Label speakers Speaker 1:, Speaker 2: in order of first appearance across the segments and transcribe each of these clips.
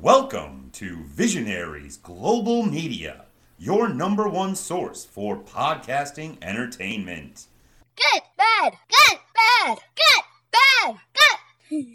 Speaker 1: Welcome to Visionaries Global Media, your number one source for podcasting entertainment.
Speaker 2: Good, bad, good, bad, good, bad, good.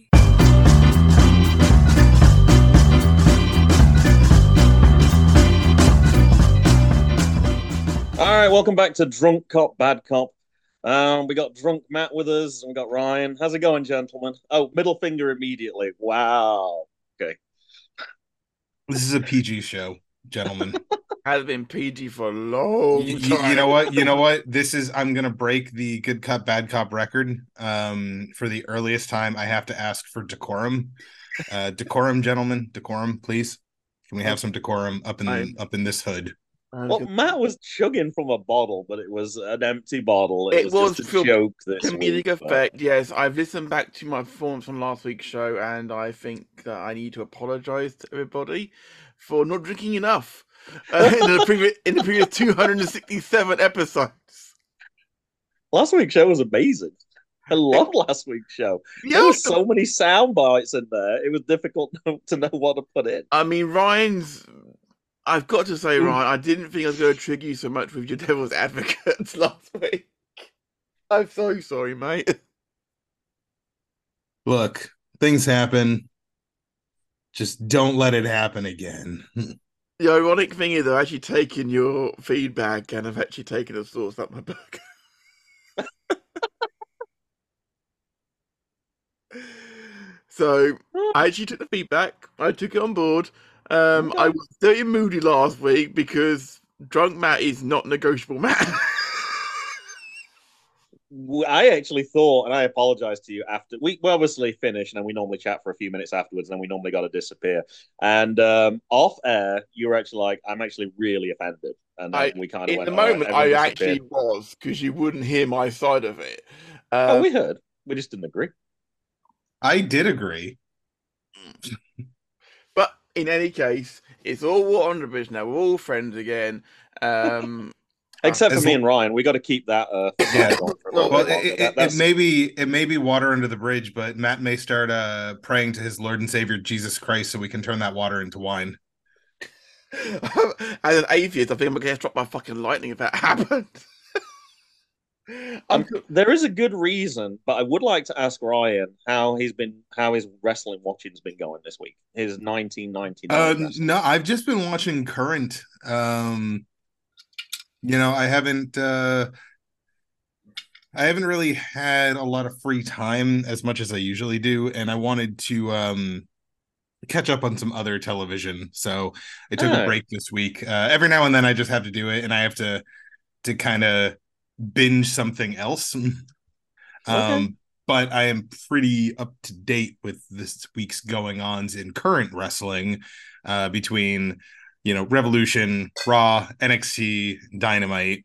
Speaker 3: All right, welcome back to Drunk Cop, Bad Cop. We got Drunk Matt with us, and we got Ryan. How's it going, gentlemen? Oh, middle finger immediately. Wow. Okay.
Speaker 4: This is a PG show, gentlemen.
Speaker 5: Has been PG for a long time.
Speaker 4: You know what? I'm gonna break the good cop, bad cop record. For the earliest time, I have to ask for decorum. Decorum, gentlemen, decorum, please. Can we have some decorum up in this hood?
Speaker 3: Well, Matt was chugging from a bottle, but it was an empty bottle.
Speaker 5: It was
Speaker 3: just a joke this
Speaker 5: comedic
Speaker 3: week,
Speaker 5: effect. Yes, I've listened back to my performance from last week's show, and I think that I need to apologise to everybody for not drinking enough in the previous 267 episodes.
Speaker 3: Last week's show was amazing. I loved last week's show.
Speaker 5: Yeah,
Speaker 3: there were so many sound bites in there. It was difficult to know what to put in.
Speaker 5: I mean, I've got to say, Ryan, I didn't think I was going to trigger you so much with your Devil's Advocates last week. I'm so sorry, mate.
Speaker 4: Look, things happen. Just don't let it happen again.
Speaker 5: The ironic thing is, I've actually taken your feedback and I've actually taken a sauce up my book. So, I actually took the feedback. I took it on board. I was dirty moody last week because Drunk Matt is not negotiable, Matt.
Speaker 3: I actually thought, and I apologize to you after we obviously finish, and then we normally chat for a few minutes afterwards, and then we normally got to disappear. And off air, you were actually like, "I'm actually really offended," and then we kind of
Speaker 5: in the moment. I actually was because you wouldn't hear my side of it.
Speaker 3: We heard. We just didn't agree.
Speaker 4: I did agree.
Speaker 5: But in any case, it's all water under the bridge now. We're all friends again.
Speaker 3: Except for me and Ryan, we got to keep that.
Speaker 4: Yeah. It may be water under the bridge, but Matt may start praying to his Lord and Savior Jesus Christ so we can turn that water into wine.
Speaker 5: As an atheist, I think I'm going to drop my fucking lightning if that happens.
Speaker 3: There is a good reason, but I would like to ask Ryan how his wrestling watching's been going this week. His 1999.
Speaker 4: No, I've just been watching current. I haven't really had a lot of free time as much as I usually do, and I wanted to catch up on some other television. So I took a break this week. Every now and then I just have to do it, and I have to kind of binge something else. But I am pretty up to date with this week's going-ons in current wrestling, between Revolution, Raw, NXT, Dynamite.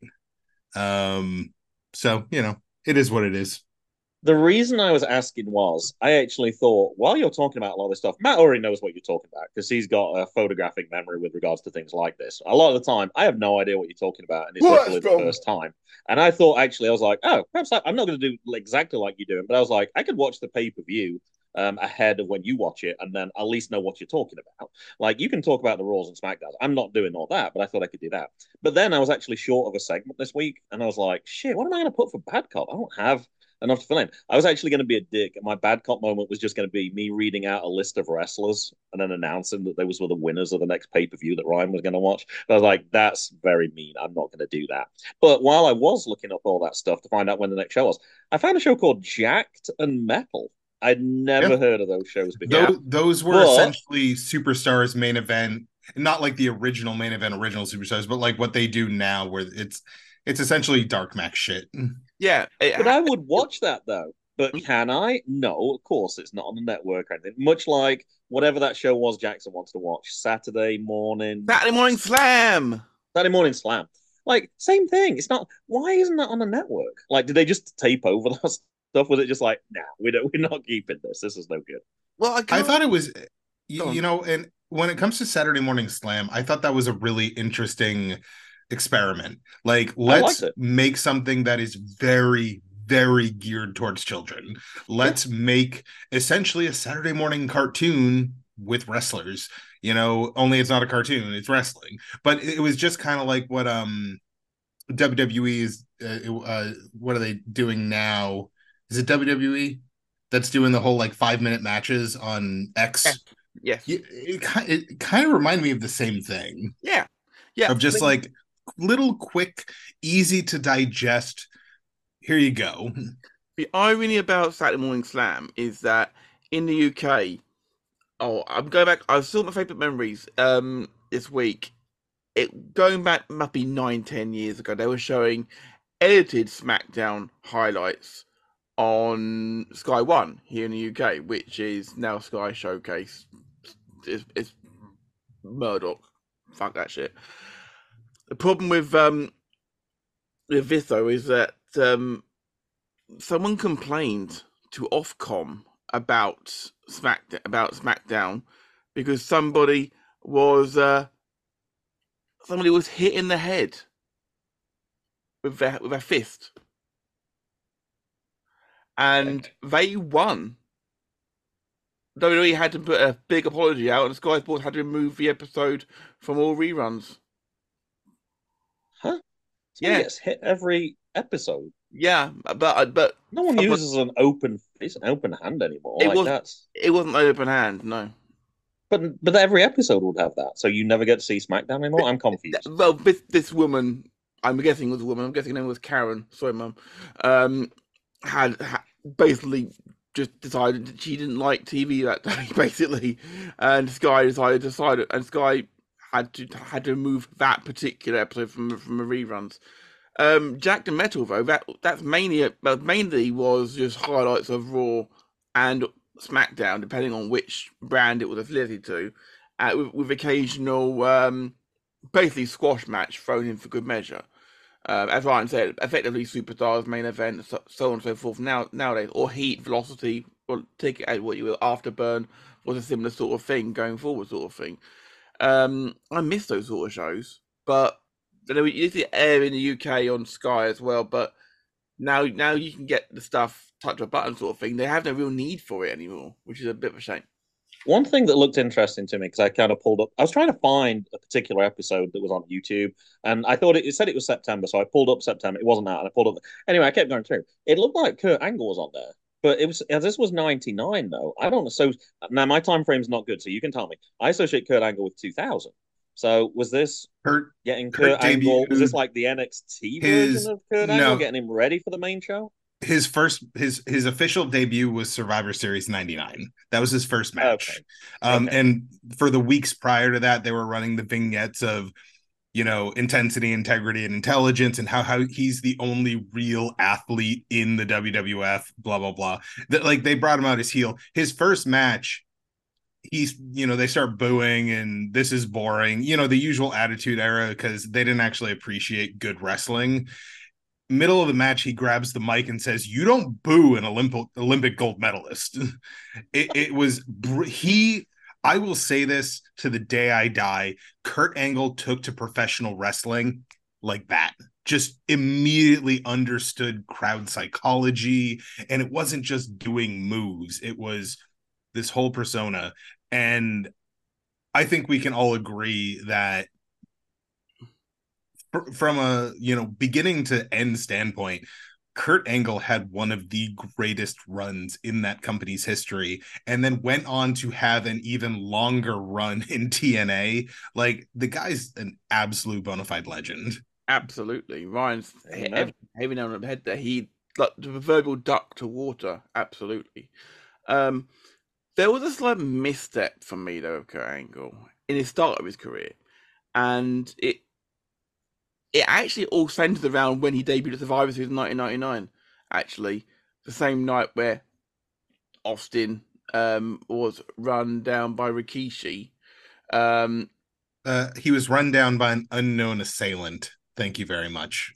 Speaker 4: So it is what it is.
Speaker 3: The reason I was asking was I actually thought, while you're talking about a lot of this stuff, Matt already knows what you're talking about because he's got a photographic memory with regards to things like this. A lot of the time, I have no idea what you're talking about, and it's literally the first time. And I thought, actually, I was like, oh, perhaps I'm not going to do exactly like you're doing, but I was like, I could watch the pay-per-view ahead of when you watch it, and then at least know what you're talking about. Like, you can talk about the Raws and SmackDowns. I'm not doing all that, but I thought I could do that. But then I was actually short of a segment this week, and I was like, shit, what am I going to put for Bad Cop? I don't have enough to fill in. I was actually going to be a dick, and my Bad Cop moment was just going to be me reading out a list of wrestlers and then announcing that those were the winners of the next pay-per-view that Ryan was going to watch. But I was like, that's very mean. I'm not going to do that. But while I was looking up all that stuff to find out when the next show was, I found a show called Jacked and Metal. I'd never heard of those shows before.
Speaker 4: Those were essentially Superstars main event, not like the original main event, original Superstars, but like what they do now, where it's essentially Dark Max shit.
Speaker 5: Yeah.
Speaker 3: But I would watch that, though. But can I? No, of course, it's not on the network or anything. Much like whatever that show was Jackson wants to watch. Saturday Morning
Speaker 5: Slam.
Speaker 3: Saturday Morning Slam. Like, same thing. It's not. Why isn't that on the network? Like, did they just tape over that stuff? Was it just like, nah, we're not keeping this. This is no good.
Speaker 5: Well,
Speaker 4: I thought it was, and when it comes to Saturday Morning Slam, I thought that was a really interesting experiment. Like, let's make something that is very, very geared towards children. Let's make essentially a Saturday morning cartoon with wrestlers, only it's not a cartoon, it's wrestling. But it was just kind of like what WWE is. What are they doing now? Is it WWE that's doing the whole like 5-minute matches on X?
Speaker 5: Yes.
Speaker 4: It kind of reminded me of the same thing.
Speaker 5: Yeah.
Speaker 4: Of just like little quick, easy to digest. Here you go.
Speaker 5: The irony about Saturday Morning Slam is that in the UK, I'm going back. I saw my favourite memories this week. Going back must be 9-10 years ago. They were showing edited SmackDown highlights on Sky One here in the UK, which is now Sky Showcase. It's Murdoch. Fuck that shit. The problem with this though is that someone complained to Ofcom about SmackDown because somebody was hit in the head with a fist, and they won. WWE had to put a big apology out, and Sky Sports had to remove the episode from all reruns.
Speaker 3: Huh? So he gets hit every episode.
Speaker 5: Yeah, but
Speaker 3: no one uses an open hand anymore. It
Speaker 5: wasn't an open hand, no.
Speaker 3: But every episode would have that, so you never get to see SmackDown anymore. I'm confused.
Speaker 5: Well, this woman, I'm guessing it was a woman. I'm guessing her name was Karen. Sorry, Mum. Had basically just decided that she didn't like TV that day, basically, and Sky and Sky had to remove that particular episode from the reruns. Jack the Metal though, that's mainly was just highlights of Raw and SmackDown, depending on which brand it was affiliated to, with occasional basically squash match thrown in for good measure. As Ryan said, effectively Superstars, main event, so on and so forth. Nowadays, or Heat, Velocity, or take it out what you will. Afterburn was a similar sort of thing going forward, sort of thing. I miss those sort of shows, but they used to air in the UK on Sky as well. But now you can get the stuff touch of a button sort of thing. They have no real need for it anymore, which is a bit of a shame.
Speaker 3: One thing that looked interesting to me, because I kind of pulled up, I was trying to find a particular episode that was on YouTube, and I thought it said it was September, so I pulled up September. It wasn't that, and I pulled up. Anyway, I kept going through. It looked like Kurt Angle was on there, but this was 99 though. I don't know. So now my time frame's not good, so you can tell me. I associate Kurt Angle with 2000. So was this Kurt Angle? Was this like the NXT version of Kurt Angle, getting him ready for the main show?
Speaker 4: His official debut was Survivor Series 99. That was his first match. Okay. And for the weeks prior to that, they were running the vignettes of, intensity, integrity, and intelligence, and how he's the only real athlete in the WWF, blah, blah, blah. That, like, they brought him out as heel. His first match, they start booing and this is boring, the usual Attitude Era, because they didn't actually appreciate good wrestling. Middle of the match, he grabs the mic and says, "You don't boo an Olympic gold medalist." I will say this to the day I die. Kurt Angle took to professional wrestling like that. Just immediately understood crowd psychology. And it wasn't just doing moves. It was this whole persona. And I think we can all agree that from a beginning to end standpoint, Kurt Angle had one of the greatest runs in that company's history, and then went on to have an even longer run in TNA. Like, the guy's an absolute bona fide legend.
Speaker 5: Absolutely. Ryan's heavy down on the head there. He, like the proverbial duck to water. Absolutely. There was a slight misstep for me though of Kurt Angle in his start of his career, and it actually all centered around when he debuted at Survivor Series in 1999. Actually, the same night where Austin was run down by Rikishi.
Speaker 4: He was run down by an unknown assailant. Thank you very much.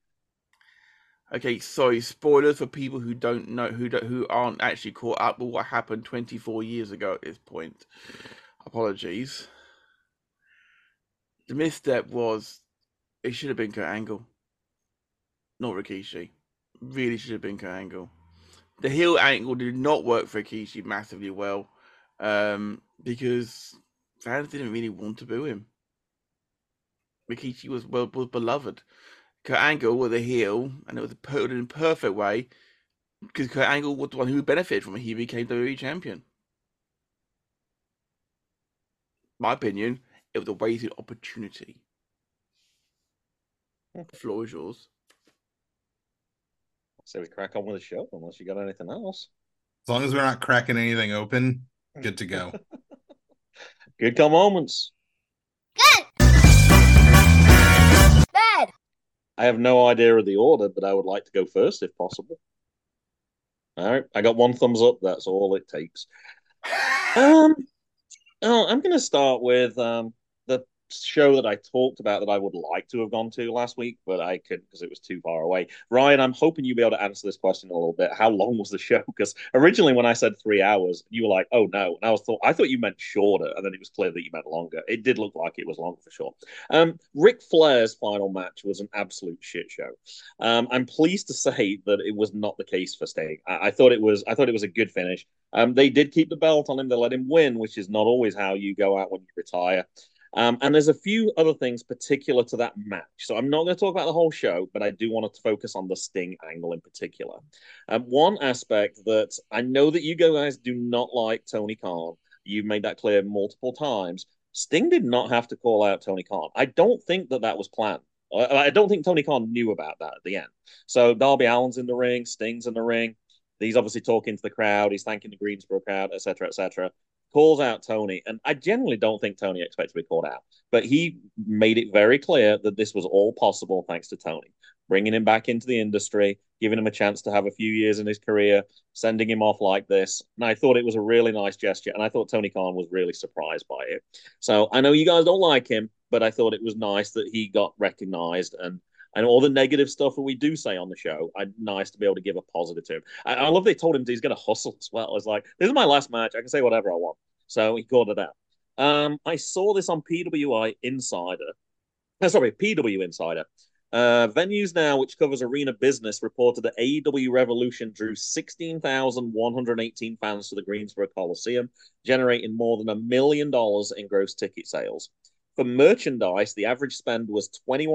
Speaker 5: Okay, sorry. Spoilers for people who don't know, who aren't actually caught up with what happened 24 years ago at this point. Apologies. The misstep was, it should have been Kurt Angle, not Rikishi. Really should have been Kurt Angle. The heel angle did not work for Rikishi massively well. because fans didn't really want to boo him. Rikishi was beloved. Kurt Angle was a heel, and it was put in a perfect way because Kurt Angle was the one who benefited from it. He became WWE champion. My opinion, it was a wasted opportunity. The floor is yours.
Speaker 3: So we crack on with the show, unless you got anything else.
Speaker 4: As long as we're not cracking anything open, good to go.
Speaker 3: Good call moments.
Speaker 2: Good. Bad.
Speaker 3: I have no idea of the order, but I would like to go first if possible. All right, I got one thumbs up. That's all it takes. I'm going to start with the show that I talked about that I would like to have gone to last week, but I couldn't because it was too far away. Ryan, I'm hoping you'll be able to answer this question a little bit. How long was the show? Because originally when I said 3 hours, you were like, "Oh no," and I thought you meant shorter, and then it was clear that you meant longer. It did look like it was longer for sure. Ric Flair's final match was an absolute shit show. I'm pleased to say that it was not the case for Sting. I thought it was a good finish. They did keep the belt on him. They let him win, which is not always how you go out when you retire. And there's a few other things particular to that match. So I'm not going to talk about the whole show, but I do want to focus on the Sting angle in particular. One aspect that I know that you guys do not like Tony Khan. You've made that clear multiple times. Sting did not have to call out Tony Khan. I don't think that was planned. I don't think Tony Khan knew about that at the end. So Darby Allin's in the ring, Sting's in the ring. He's obviously talking to the crowd. He's thanking the Greensboro crowd, etc., etc. Calls out Tony, and I generally don't think Tony expects to be called out, but he made it very clear that this was all possible thanks to Tony, bringing him back into the industry, giving him a chance to have a few years in his career, sending him off like this. And I thought it was a really nice gesture, and I thought Tony Khan was really surprised by it. So I know you guys don't like him, but I thought it was nice that he got recognized, and all the negative stuff that we do say on the show, nice to be able to give a positive to him. I love they told him he's going to hustle as well. It's like, this is my last match. I can say whatever I want. So he called it out. I saw this on PW Insider. Venues Now, which covers arena business, reported that AEW Revolution drew 16,118 fans to the Greensboro Coliseum, generating more than $1 million in gross ticket sales. For merchandise, the average spend was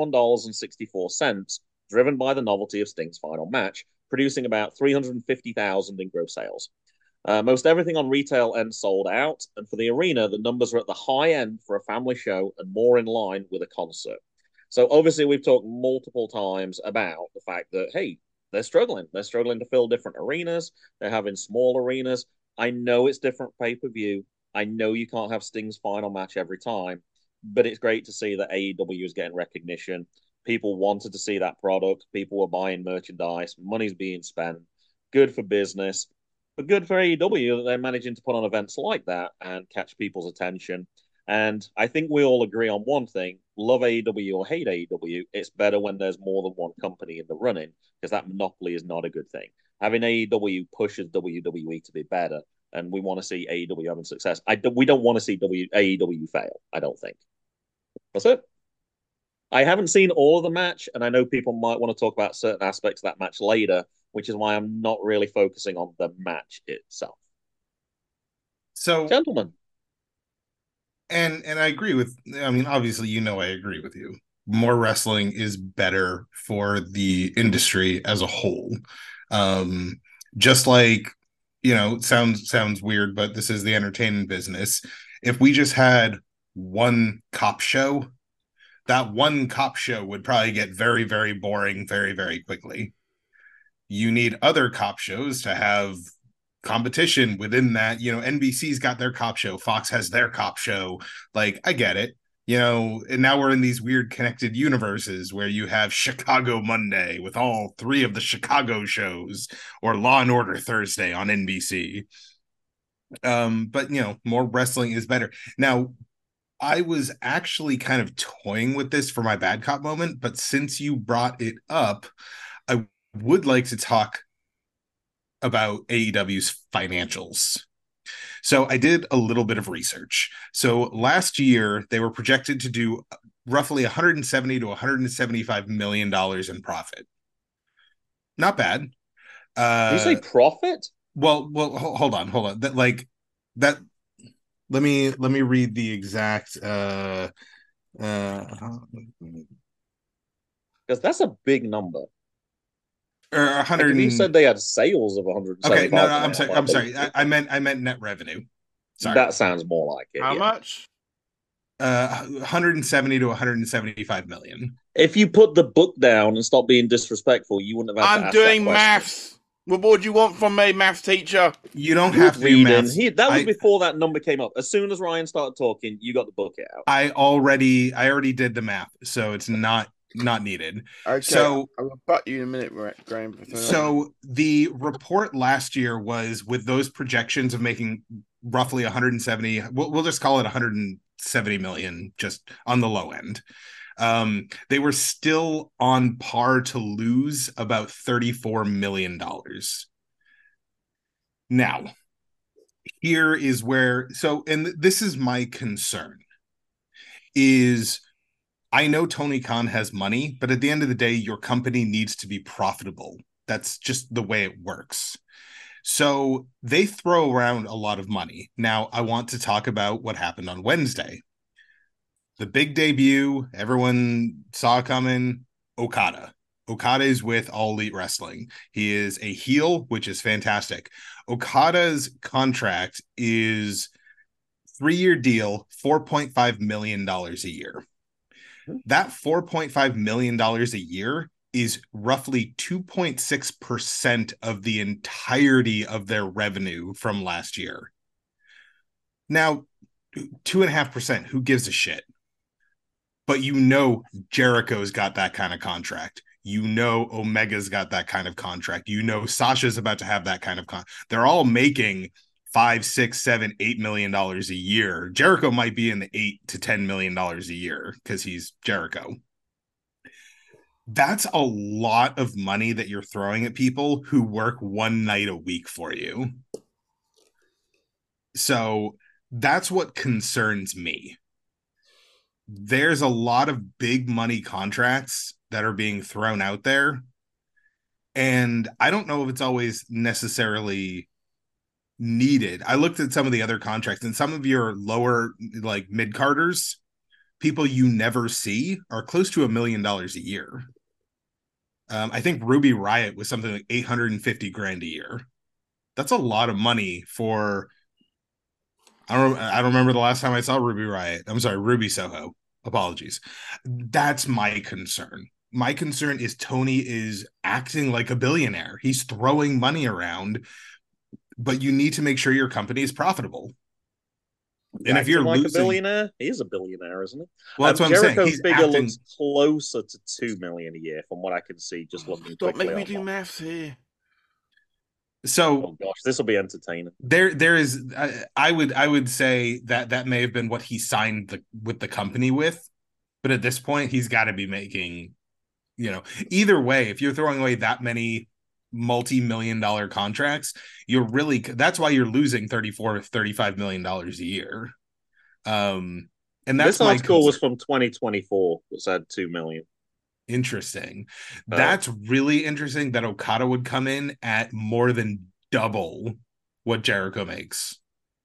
Speaker 3: $21.64, driven by the novelty of Sting's final match, producing about $350,000 in gross sales. Most everything on retail end sold out, and for the arena, the numbers are at the high end for a family show and more in line with a concert. So obviously, we've talked multiple times about the fact that, hey, they're struggling. They're struggling to fill different arenas. They're having small arenas. I know it's different pay-per-view. I know you can't have Sting's final match every time, but it's great to see that AEW is getting recognition. People wanted to see that product. People were buying merchandise. Money's being spent. Good for business. But good for AEW that they're managing to put on events like that and catch people's attention. And I think we all agree on one thing. Love AEW or hate AEW, it's better when there's more than one company in the running, because that monopoly is not a good thing. Having AEW pushes WWE to be better, and we want to see AEW having success. We don't want to see AEW fail, I don't think. That's it. I haven't seen all of the match, and I know people might want to talk about certain aspects of that match later, which is why I'm not really focusing on the match itself.
Speaker 4: So,
Speaker 3: gentlemen.
Speaker 4: And I agree with, I mean, obviously, I agree with you. More wrestling is better for the industry as a whole. Just like, sounds weird, but this is the entertainment business. If we just had one cop show, that one cop show would probably get very, very boring very, very quickly. You need other cop shows to have competition within that. NBC's got their cop show, Fox has their cop show. Like, I get it, and now we're in these weird connected universes where you have Chicago Monday with all three of the Chicago shows, or Law and Order Thursday on NBC. But more wrestling is better. Now, I was actually kind of toying with this for my bad cop moment, but since you brought it up, I would like to talk about AEW's financials. So I did a little bit of research. So last year, they were projected to do roughly $170 to $175 million in profit. Not bad.
Speaker 3: Did you say profit?
Speaker 4: Well, hold on. Let me read the exact
Speaker 3: Because that's a big number.
Speaker 4: 100.
Speaker 3: Like if you said they had sales of 175
Speaker 4: Okay, no,
Speaker 3: million,
Speaker 4: I'm sorry. I meant net revenue. Sorry.
Speaker 3: That sounds more like it.
Speaker 5: How much?
Speaker 4: 170 to 175 million.
Speaker 3: If you put the book down and stop being disrespectful, you wouldn't have had to
Speaker 5: I'm
Speaker 3: ask
Speaker 5: doing
Speaker 3: that question.
Speaker 5: maths. What more do you want from me, maths teacher?
Speaker 4: You don't have to do maths.
Speaker 3: That was before that number came up. As soon as Ryan started talking, you got the book out.
Speaker 4: I already did the math, so it's not needed.
Speaker 5: Okay,
Speaker 4: so
Speaker 5: I will butt you in a minute, Graham.
Speaker 4: So the report last year was with those projections of making roughly 170. We'll just call it 170 million, just on the low end. They were still on par to lose about $34 million. Now, here is where, and this is my concern, is I know Tony Khan has money, but at the end of the day, your company needs to be profitable. That's just the way it works. So they throw around a lot of money. Now, I want to talk about what happened on Wednesday. The big debut, everyone saw coming, Okada. Okada is with All Elite Wrestling. He is a heel, which is fantastic. Okada's contract is 3-year deal, $4.5 million a year. That $4.5 million a year is roughly 2.6% of the entirety of their revenue from last year. Now, 2.5%, who gives a shit? But Jericho's got that kind of contract. Omega's got that kind of contract. Sasha's about to have that kind of contract. They're all making $5, $6, $7, $8 million a year. Jericho might be in the $8 to $10 million a year because he's Jericho. That's a lot of money that you're throwing at people who work one night a week for you. So that's what concerns me. There's a lot of big money contracts that are being thrown out there. And I don't know if it's always necessarily needed. I looked at some of the other contracts, and some of your lower, like mid-carders, people you never see, are close to $1 million a year. I think Ruby Riott was something like $850,000 a year. That's a lot of money for. I don't remember the last time I saw Ruby Riott. I'm sorry, Ruby Soho. Apologies. That's my concern. My concern is Tony is acting like a billionaire. He's throwing money around, but you need to make sure your company is profitable. And if you're
Speaker 3: like
Speaker 4: losing,
Speaker 3: a billionaire, he is a billionaire, isn't he?
Speaker 4: Well, that's what
Speaker 3: Jericho's
Speaker 4: I'm saying.
Speaker 3: figure looks closer to $2 million a year, from what I can see. Just looking.
Speaker 5: Don't make me do maths here.
Speaker 4: So,
Speaker 3: oh gosh, this will be entertaining.
Speaker 4: There is. I would say that may have been what he signed with the company with, but at this point, he's got to be making. Either way, if you're throwing away that many multi-million-dollar contracts, that's why you're losing $35 million a year. And that's
Speaker 3: this article was from 2024, which had 2 million.
Speaker 4: Interesting. That's really interesting that Okada would come in at more than double what Jericho makes.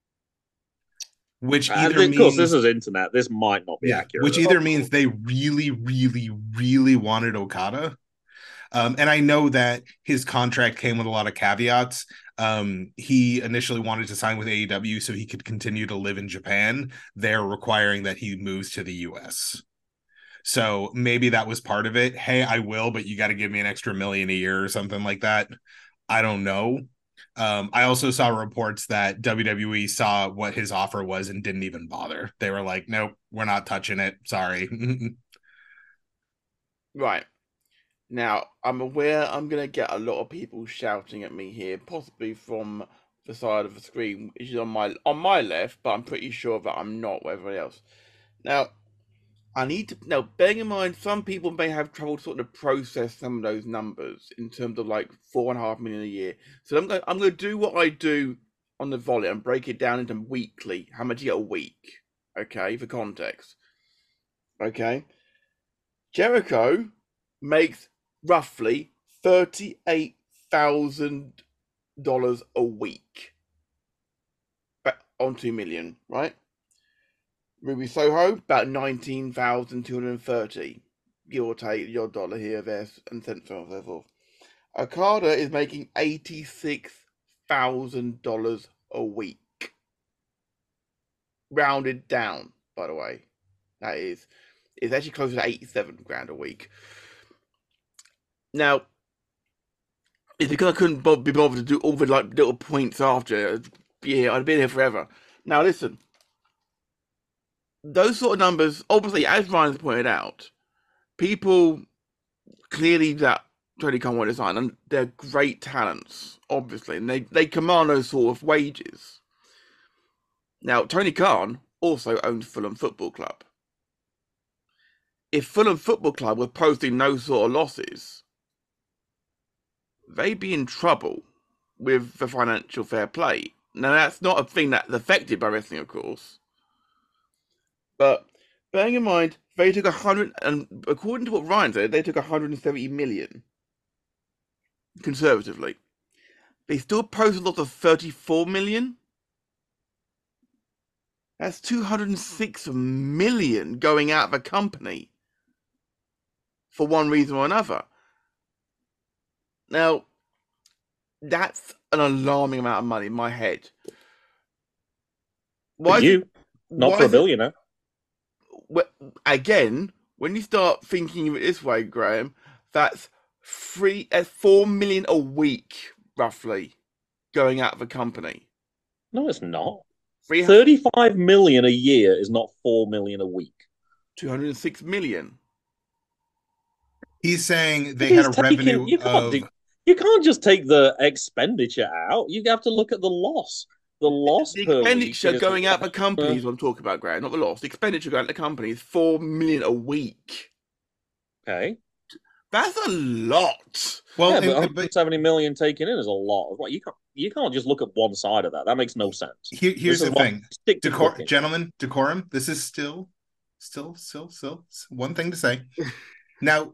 Speaker 4: Which either means,
Speaker 3: of course, this is internet. This might not be accurate.
Speaker 4: Which either means they really, really, really wanted Okada. And I know that his contract came with a lot of caveats. He initially wanted to sign with AEW so he could continue to live in Japan. They're requiring that he moves to the US. So maybe that was part of it. Hey, I will, but you got to give me an extra $1 million a year or something like that. I don't know. I also saw reports that WWE saw what his offer was and didn't even bother. They were like, nope, we're not touching it. Sorry.
Speaker 5: Right. Now, I'm aware I'm going to get a lot of people shouting at me here, possibly from the side of the screen, which is on my left, but I'm pretty sure that I'm not with everybody else. Now, bearing in mind, some people may have trouble sort of process some of those numbers in terms of like 4.5 million a year. So I'm going to do what I do on the volley and break it down into weekly. How much you get a week? Okay, for context. Okay, Jericho makes roughly $38,000 a week. But on 2 million, right? Ruby Soho, about 19,230, give or take your dollar here, there, and cents, and so forth. Okada is making $86,000 a week. Rounded down, by the way. That is, it's actually closer to 87 grand a week. Now, it's because I couldn't be bothered to do all the little points after. Yeah, I'd been here forever. Now, listen. Those sort of numbers, obviously, as Ryan's pointed out, people clearly that Tony Khan want to sign, and they're great talents, obviously, and they command those sort of wages. Now, Tony Khan also owns Fulham Football Club. If Fulham Football Club were posting no sort of losses, they'd be in trouble with the financial fair play. Now, that's not a thing that's affected by wrestling, of course. But bearing in mind, they took 100, and according to what Ryan said, they took 170 million conservatively. They still posted a loss of 34 million. That's 206 million going out of a company for one reason or another. Now, that's an alarming amount of money in my head.
Speaker 3: Why you? Not for a billionaire.
Speaker 5: Again, when you start thinking of it this way, Graham, that's 4 million a week, roughly, going out of a company.
Speaker 3: No, it's not. 35 million a year is not 4 million a week.
Speaker 5: 206 million.
Speaker 4: He's saying they had a revenue of...
Speaker 3: You can't just take the expenditure out. You have to look at the loss. The loss
Speaker 5: the expenditure going out for companies, what I'm talking about, Graham, not the loss. The expenditure going out to companies, 4 million a week.
Speaker 3: Okay.
Speaker 5: That's a lot.
Speaker 3: Well, yeah, but 170 million taken in is a lot. You can't just look at one side of that. That makes no sense.
Speaker 4: Here's the thing. Gentlemen, decorum. This is still one thing to say. Now,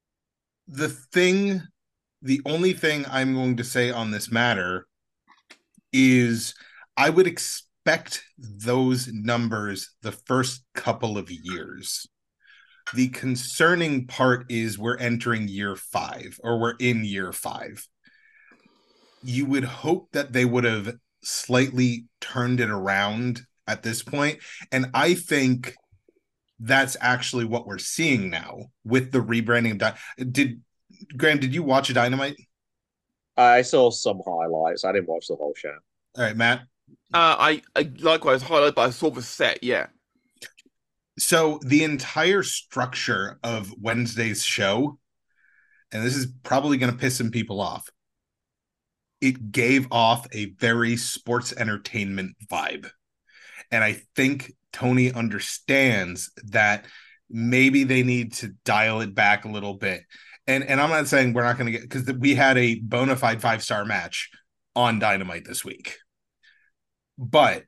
Speaker 4: the only thing I'm going to say on this matter is I would expect those numbers the first couple of years. The concerning part is we're entering year 5, or we're in year 5. You would hope that they would have slightly turned it around at this point. And I think that's actually what we're seeing now with the rebranding of Graham, did you watch Dynamite?
Speaker 3: I saw some highlights. I didn't watch the whole show.
Speaker 4: All right, Matt.
Speaker 5: I likewise highlighted, but I saw the set. Yeah.
Speaker 4: So the entire structure of Wednesday's show, and this is probably going to piss some people off, it gave off a very sports entertainment vibe, and I think Tony understands that maybe they need to dial it back a little bit. And I'm not saying we're not going to get, because we had a bona fide 5-star match on Dynamite this week. But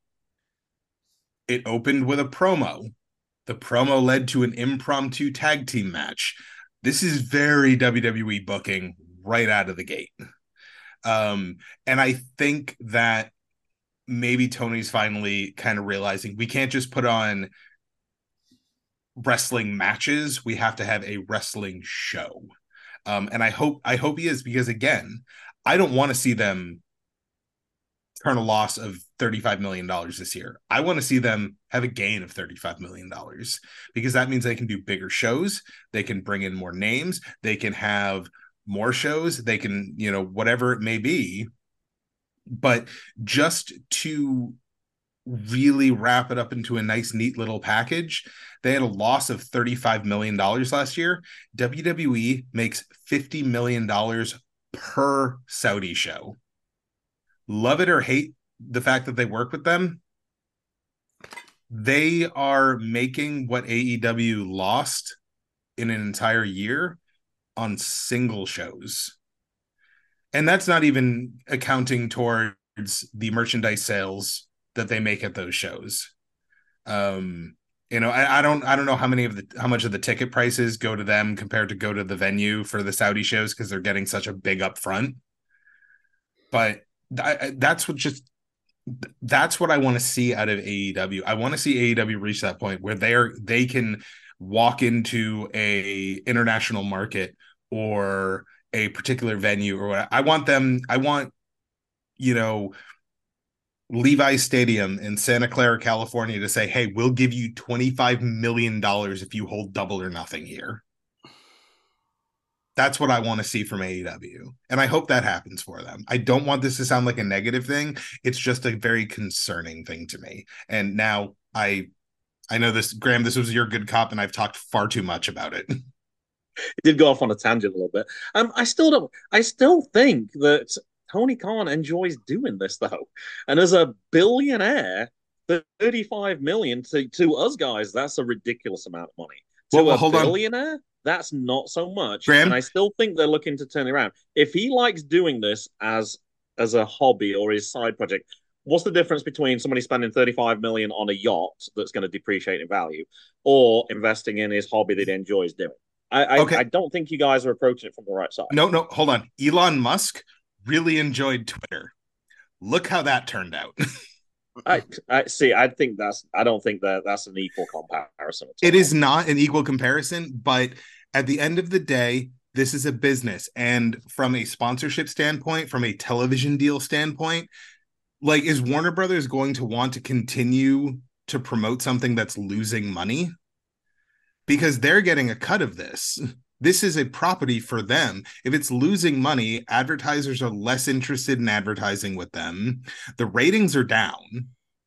Speaker 4: it opened with a promo. The promo led to an impromptu tag team match. This is very WWE booking right out of the gate. And I think that maybe Tony's finally kind of realizing we can't just put on wrestling matches. We have to have a wrestling show. And I hope he is, because again, I don't want to see them turn a loss of $35 million this year. I want to see them have a gain of $35 million, because that means they can do bigger shows. They can bring in more names. They can have more shows. They can, whatever it may be. But just to really wrap it up into a nice, neat little package, they had a loss of $35 million last year. WWE makes $50 million per Saudi show. Love it or hate the fact that they work with them, they are making what AEW lost in an entire year on single shows. And that's not even accounting towards the merchandise sales that they make at those shows. I don't know how much of the ticket prices go to them compared to go to the venue for the Saudi shows, because they're getting such a big upfront. But that's what just That's what I want to see out of AEW. I want to see AEW reach that point where they can walk into a international market or a particular venue or what. I want, you know, Levi's Stadium in Santa Clara, California to say, "Hey, we'll give you $25 million if you hold Double or Nothing here." That's what I want to see from AEW. And I hope that happens for them. I don't want this to sound like a negative thing. It's just a very concerning thing to me. And now I know this, Graham, this was your good cop, and I've talked far too much about it.
Speaker 3: It did go off on a tangent a little bit. I still think that Tony Khan enjoys doing this though. And as a billionaire, 35 million to us guys, that's a ridiculous amount of money. To a billionaire, that's not so much.
Speaker 4: Graham?
Speaker 3: And I still think they're looking to turn it around. If he likes doing this as a hobby or his side project, what's the difference between somebody spending 35 million on a yacht that's going to depreciate in value or investing in his hobby that he enjoys doing? I don't think you guys are approaching it from the right side.
Speaker 4: No, hold on. Elon Musk really enjoyed Twitter. Look how that turned out.
Speaker 3: I see. I don't think that's an equal comparison.
Speaker 4: It is not an equal comparison, but at the end of the day, this is a business. And from a sponsorship standpoint, from a television deal standpoint, like, is Warner Brothers going to want to continue to promote something that's losing money? Because they're getting a cut of this. This is a property for them. If it's losing money, advertisers are less interested in advertising with them. The ratings are down.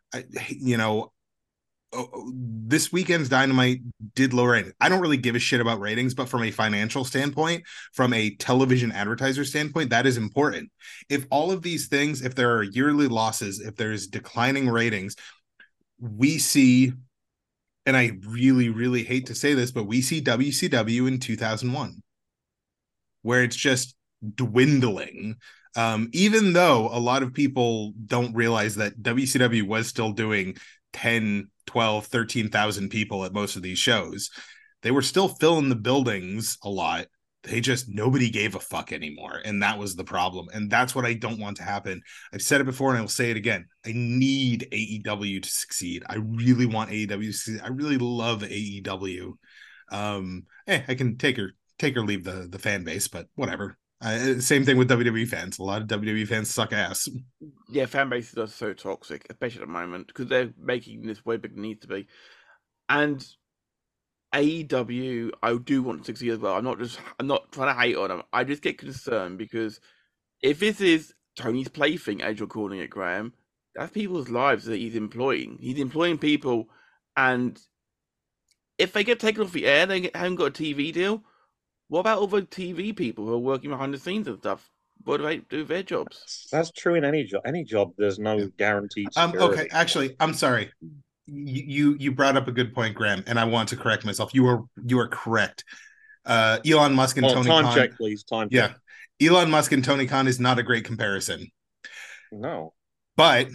Speaker 4: This weekend's Dynamite did low ratings. I don't really give a shit about ratings, but from a financial standpoint, from a television advertiser standpoint, that is important. If all of these things, if there are yearly losses, if there's declining ratings, we see, and I really, really hate to say this, but we see WCW in 2001, where it's just dwindling. Even though a lot of people don't realize that WCW was still doing 10, 12, 13,000 people at most of these shows. They were still filling the buildings a lot. Nobody gave a fuck anymore. And that was the problem. And that's what I don't want to happen. I've said it before and I will say it again. I need AEW to succeed. I really want AEW to succeed. I really love AEW. I can take or leave the fan base, but whatever. Same thing with WWE fans. A lot of WWE fans suck ass.
Speaker 5: Yeah, fan bases are so toxic, especially at the moment, because they're making this way bigger than it needs to be. And AEW, I do want to succeed as well. I'm not trying to hate on them. I just get concerned because if this is Tony's plaything, as you're calling it, Graham, that's people's lives that he's employing. He's employing people, and if they get taken off the air, they haven't got a TV deal. What about all the TV people who are working behind the scenes and stuff? What do they do with their jobs?
Speaker 3: That's true in any job. Any job, there's no guaranteed security.
Speaker 4: Okay, actually, I'm sorry. You brought up a good point, Graham, and I want to correct myself. You are correct. Elon Musk and Tony Khan.
Speaker 3: Time check, please. Time check.
Speaker 4: Yeah, Elon Musk and Tony Khan is not a great comparison.
Speaker 3: No,
Speaker 4: but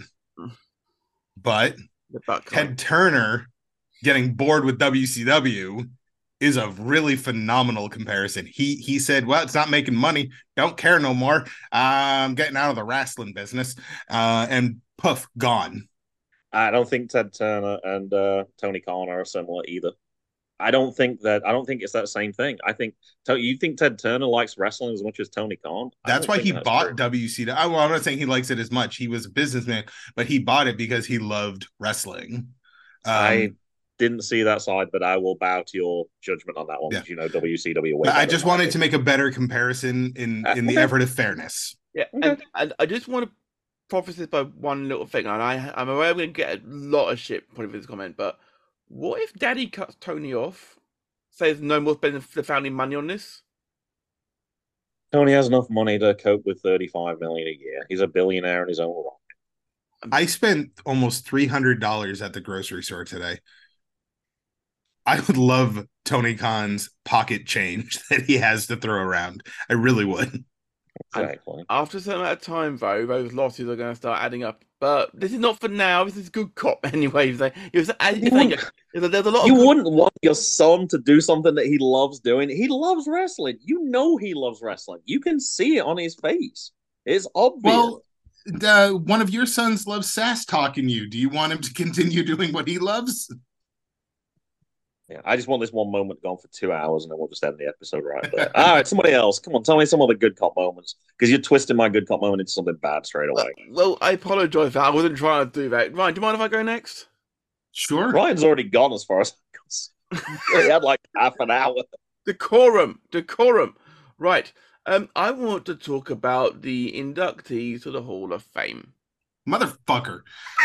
Speaker 4: Ted Turner getting bored with WCW is a really phenomenal comparison. He said, well, it's not making money. Don't care no more. I'm getting out of the wrestling business. And poof, gone.
Speaker 3: I don't think Ted Turner and Tony Khan are similar either. I don't think it's that same thing. You think Ted Turner likes wrestling as much as Tony Khan?
Speaker 4: That's why he bought WCW. Well, I'm not saying he likes it as much. He was a businessman, but he bought it because he loved wrestling.
Speaker 3: I didn't see that side, but I will bow to your judgment on that one.
Speaker 4: Yeah.
Speaker 3: You know, WCW.
Speaker 4: I just wanted to make a better comparison in the effort of fairness.
Speaker 5: Yeah, and I just want to preface this by one little thing, and I'm aware I'm going to get a lot of shit putting this comment, but what if Daddy cuts Tony off, says no more spending the family money on this?
Speaker 3: Tony has enough money to cope with $35 million a year. He's a billionaire in his own right.
Speaker 4: I spent almost $300 at the grocery store today. I would love Tony Khan's pocket change that he has to throw around. I really would.
Speaker 3: Exactly.
Speaker 5: And after a certain amount of time, though, those losses are going to start adding up. But this is not for now. This is good cop anyway. There's a lot.
Speaker 3: You wouldn't want your son to do something that he loves doing. He loves wrestling. You know he loves wrestling. You can see it on his face. It's obvious.
Speaker 4: Well, one of your sons loves sass talking you. Do you want him to continue doing what he loves?
Speaker 3: Yeah, I just want this one moment gone for 2 hours, and then we'll just end the episode right there. All right, somebody else. Come on, tell me some other good cop moments, because you're twisting my good cop moment into something bad straight away.
Speaker 5: Well, I apologise. I wasn't trying to do that. Ryan, do you mind if I go next?
Speaker 4: Sure.
Speaker 3: Ryan's already gone as far as I'm concerned. He had like half an hour.
Speaker 5: Decorum. Right. I want to talk about the inductees to the Hall of Fame.
Speaker 4: Motherfucker.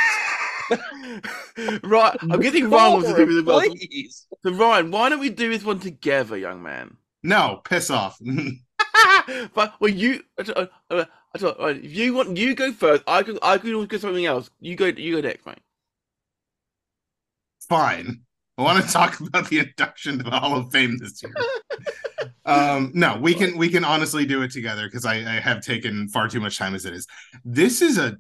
Speaker 5: Right, I'm getting Ryan wants to do this as well.
Speaker 3: Please.
Speaker 5: So Ryan, why don't we do this one together, young man?
Speaker 4: No, piss off.
Speaker 5: But well, you. If you want, you go first. I can always go something else. You go next, mate.
Speaker 4: Fine. I want to talk about the induction to the Hall of Fame this year. No, we can honestly do it together because I have taken far too much time as it is. This is an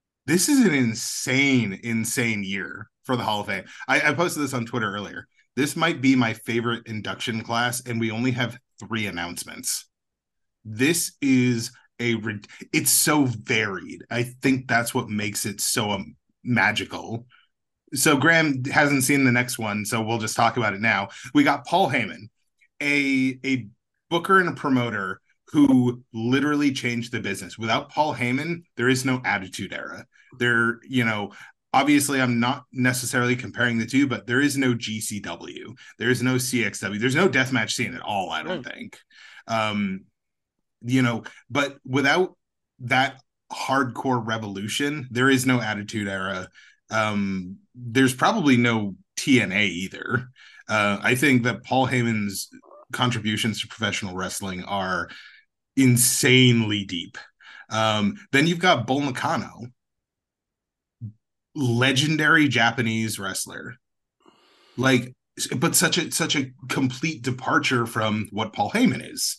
Speaker 4: insane year for the Hall of Fame. I posted this on Twitter earlier. This might be my favorite induction class, and we only have 3 announcements. This is it's so varied. I think that's what makes it so magical. So Graham hasn't seen the next one, so we'll just talk about it now. We got Paul Heyman, a booker and a promoter who literally changed the business. Without Paul Heyman, there is no Attitude Era. There, obviously I'm not necessarily comparing the two, but there is no GCW. There is no CXW. There's no deathmatch scene at all, I don't think. But without that hardcore revolution, there is no Attitude Era. There's probably no TNA either. I think that Paul Heyman's contributions to professional wrestling are insanely deep. Then you've got Bull Nakano, legendary Japanese wrestler, but such a complete departure from what Paul Heyman is,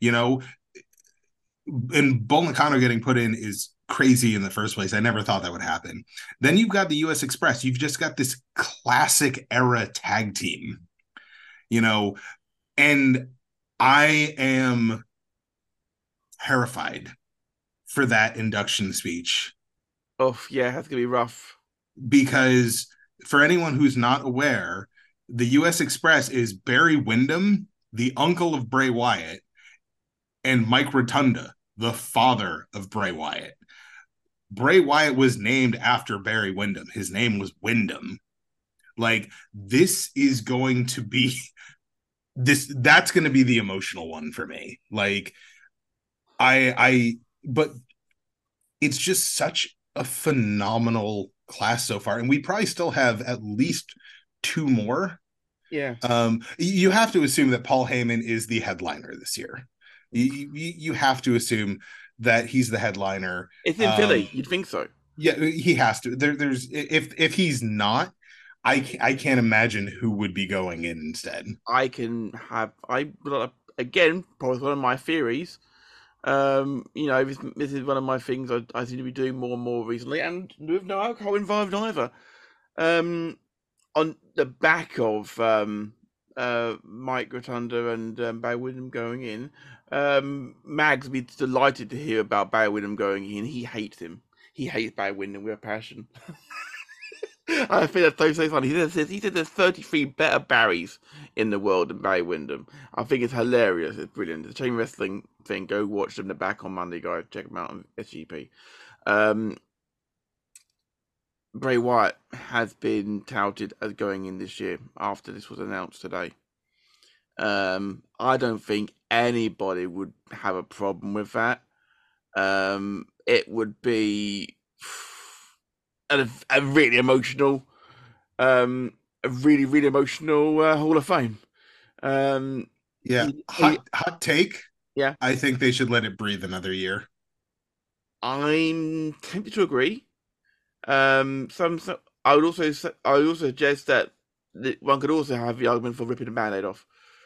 Speaker 4: and Bull Nakano getting put in is crazy in the first place. I never thought that would happen. Then you've got the US Express. You've just got this classic era tag team, and I am terrified for that induction speech.
Speaker 5: Oh, yeah, that's going to be rough.
Speaker 4: Because for anyone who's not aware, the US Express is Barry Windham, the uncle of Bray Wyatt, and Mike Rotunda, the father of Bray Wyatt. Bray Wyatt was named after Barry Windham. His name was Windham. This is going to be that's going to be the emotional one for me. But it's just such a phenomenal class so far, and we probably still have at least 2 more.
Speaker 5: Yeah.
Speaker 4: You have to assume that Paul Heyman is the headliner this year. You have to assume that he's the headliner.
Speaker 5: It's in Philly. You'd think so.
Speaker 4: Yeah, he has to. There's if he's not, I can't imagine who would be going in instead.
Speaker 5: Again, probably one of my theories. This is one of my things I seem to be doing more and more recently, and with no alcohol involved either. On the back of Mike Rotunda and Barry Windham going in, Mags will be delighted to hear about Barry Windham going in. He hates him. He hates Barry Windham with a passion. I think that's so funny. He said there's 33 better Barrys in the world than Barry Windham. I think it's hilarious. It's brilliant. The Chain Wrestling thing, go watch them. They're back on Monday, guys. Check them out on SGP. Bray Wyatt has been touted as going in this year after this was announced today. I don't think anybody would have a problem with that. It would be a really emotional, really emotional Hall of Fame.
Speaker 4: Hot take.
Speaker 5: Yeah,
Speaker 4: I think they should let it breathe another year.
Speaker 5: I'm tempted to agree. I would also suggest that one could also have the argument for ripping the Band-Aid off.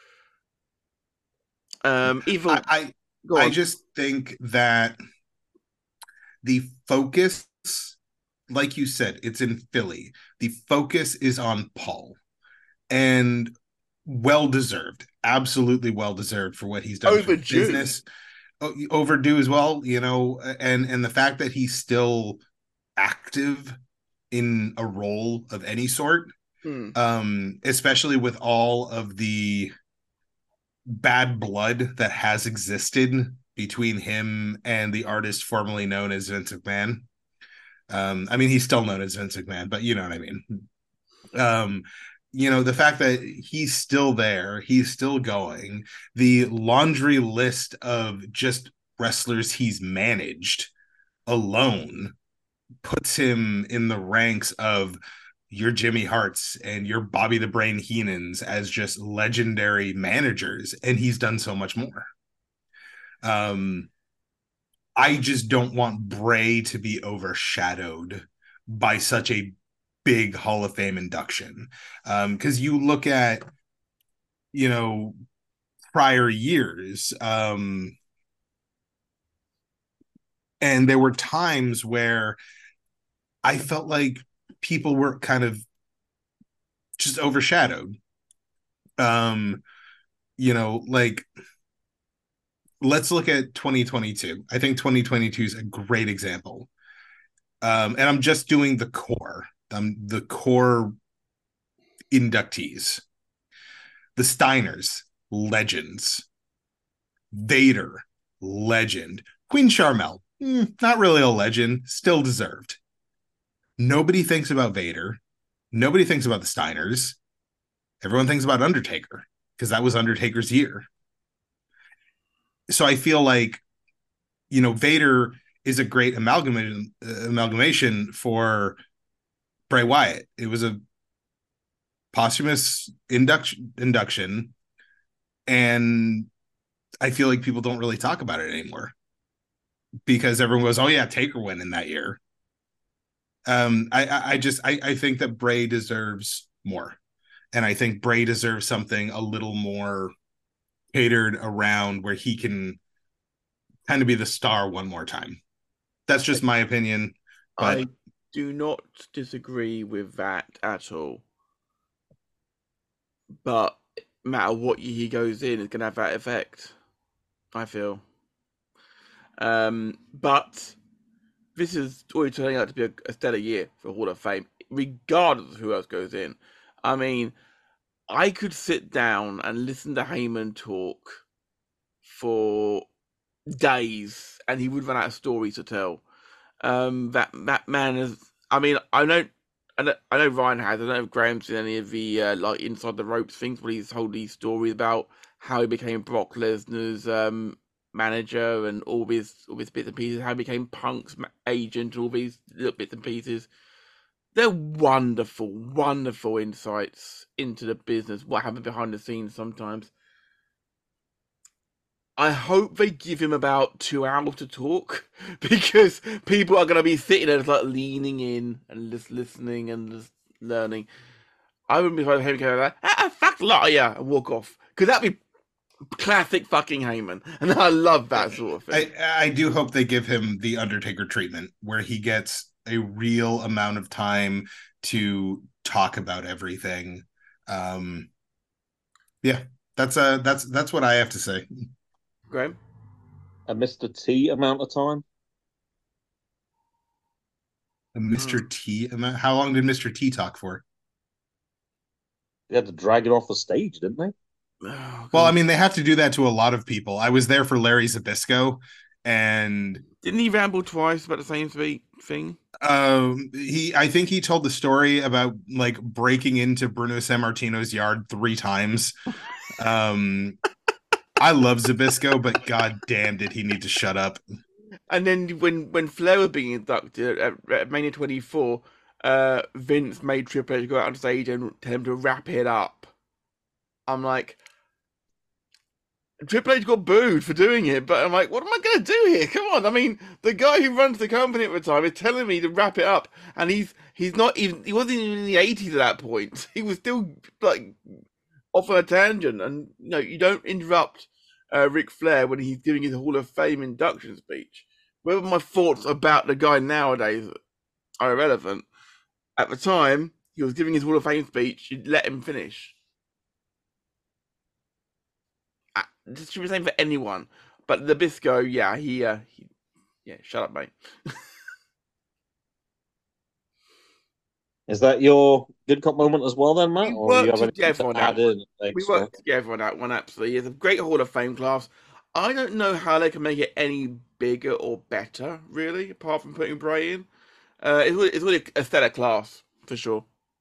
Speaker 4: I just think that the focus, like you said, it's in Philly. The focus is on Paul, and well deserved, absolutely well deserved for what he's done for business. overdue as well, and the fact that he's still active in a role of any sort, especially with all of the bad blood that has existed between him and the artist formerly known as Vince McMahon. I mean, he's still known as Vince McMahon, but you know what I mean. The fact that he's still there, he's still going, the laundry list of just wrestlers he's managed alone puts him in the ranks of your Jimmy Harts and your Bobby the Brain Heenans as just legendary managers, and he's done so much more. I just don't want Bray to be overshadowed by such a big Hall of Fame induction. Because you look at, prior years, and there were times where I felt like people were kind of just overshadowed. Let's look at 2022. I think 2022 is a great example. And I'm just doing the core inductees. The Steiners, legends. Vader, legend. Queen Sharmell, not really a legend, still deserved. Nobody thinks about Vader. Nobody thinks about the Steiners. Everyone thinks about Undertaker because that was Undertaker's year. So I feel like, Vader is a great amalgamation for Bray Wyatt. It was a posthumous induction, and I feel like people don't really talk about it anymore because everyone goes, "Oh yeah, Taker went in that year." I think that Bray deserves more, and I think Bray deserves something a little more catered around where he can kind of be the star one more time. That's just my opinion. But
Speaker 5: I do not disagree with that at all. But no matter what year he goes in, it's going to have that effect, I feel. But this is already turning out to be a stellar year for Hall of Fame, regardless of who else goes in. I mean, I could sit down and listen to Heyman talk for days, and he would run out of stories to tell. That man is. I mean, I know Ryan has. I don't know if Graham's seen any of the like inside the ropes things, but he's told these stories about how he became Brock Lesnar's manager and all these bits and pieces. How he became Punk's agent, all these little bits and pieces. They're wonderful, wonderful insights into the business, what happened behind the scenes sometimes. I hope they give him about 2 hours to talk, because people are going to be sitting there just like leaning in and just listening and just learning. I wouldn't be surprised if Heyman came out like, fuck a lot of ya, and walk off. Because that'd be classic fucking Heyman. And I love that sort of thing.
Speaker 4: I do hope they give him the Undertaker treatment, where he gets a real amount of time to talk about everything. Yeah, that's what I have to say.
Speaker 5: Graham?
Speaker 3: A Mr. T amount of time?
Speaker 4: A Mr. T amount? How long did Mr. T talk for?
Speaker 3: They had to drag it off the stage, didn't they?
Speaker 5: Oh,
Speaker 4: well, I mean, they have to do that to a lot of people. I was there for Larry Zbyszko, and
Speaker 5: didn't he ramble twice about the same thing?
Speaker 4: I think he told the story about like breaking into Bruno Sammartino's yard 3 times. I love Zbyszko, but god damn, did he need to shut up.
Speaker 5: And then when Flair was being inducted at Mania 24, Vince made Triple H go out on stage and tell him to wrap it up. I'm like, Triple H got booed for doing it, but I'm like, what am I going to do here? Come on. I mean, the guy who runs the company at the time is telling me to wrap it up, and he wasn't even in the 80s at that point. He was still like off on a tangent, and you don't interrupt Ric Flair when he's giving his Hall of Fame induction speech. Whether my thoughts about the guy nowadays are irrelevant, at the time he was giving his Hall of Fame speech, you'd let him finish. This should be the same for anyone. But Nabisco, shut up, mate.
Speaker 3: Is that your good cop moment as well, then, Matt?
Speaker 5: We
Speaker 3: Or do you have
Speaker 5: worked
Speaker 3: anything
Speaker 5: together
Speaker 3: to
Speaker 5: on
Speaker 3: add
Speaker 5: that
Speaker 3: in
Speaker 5: We
Speaker 3: extra?
Speaker 5: worked together on that one, absolutely. It's a great Hall of Fame class. I don't know how they can make it any bigger or better, really, apart from putting Bray in. It's really a stellar class, for sure.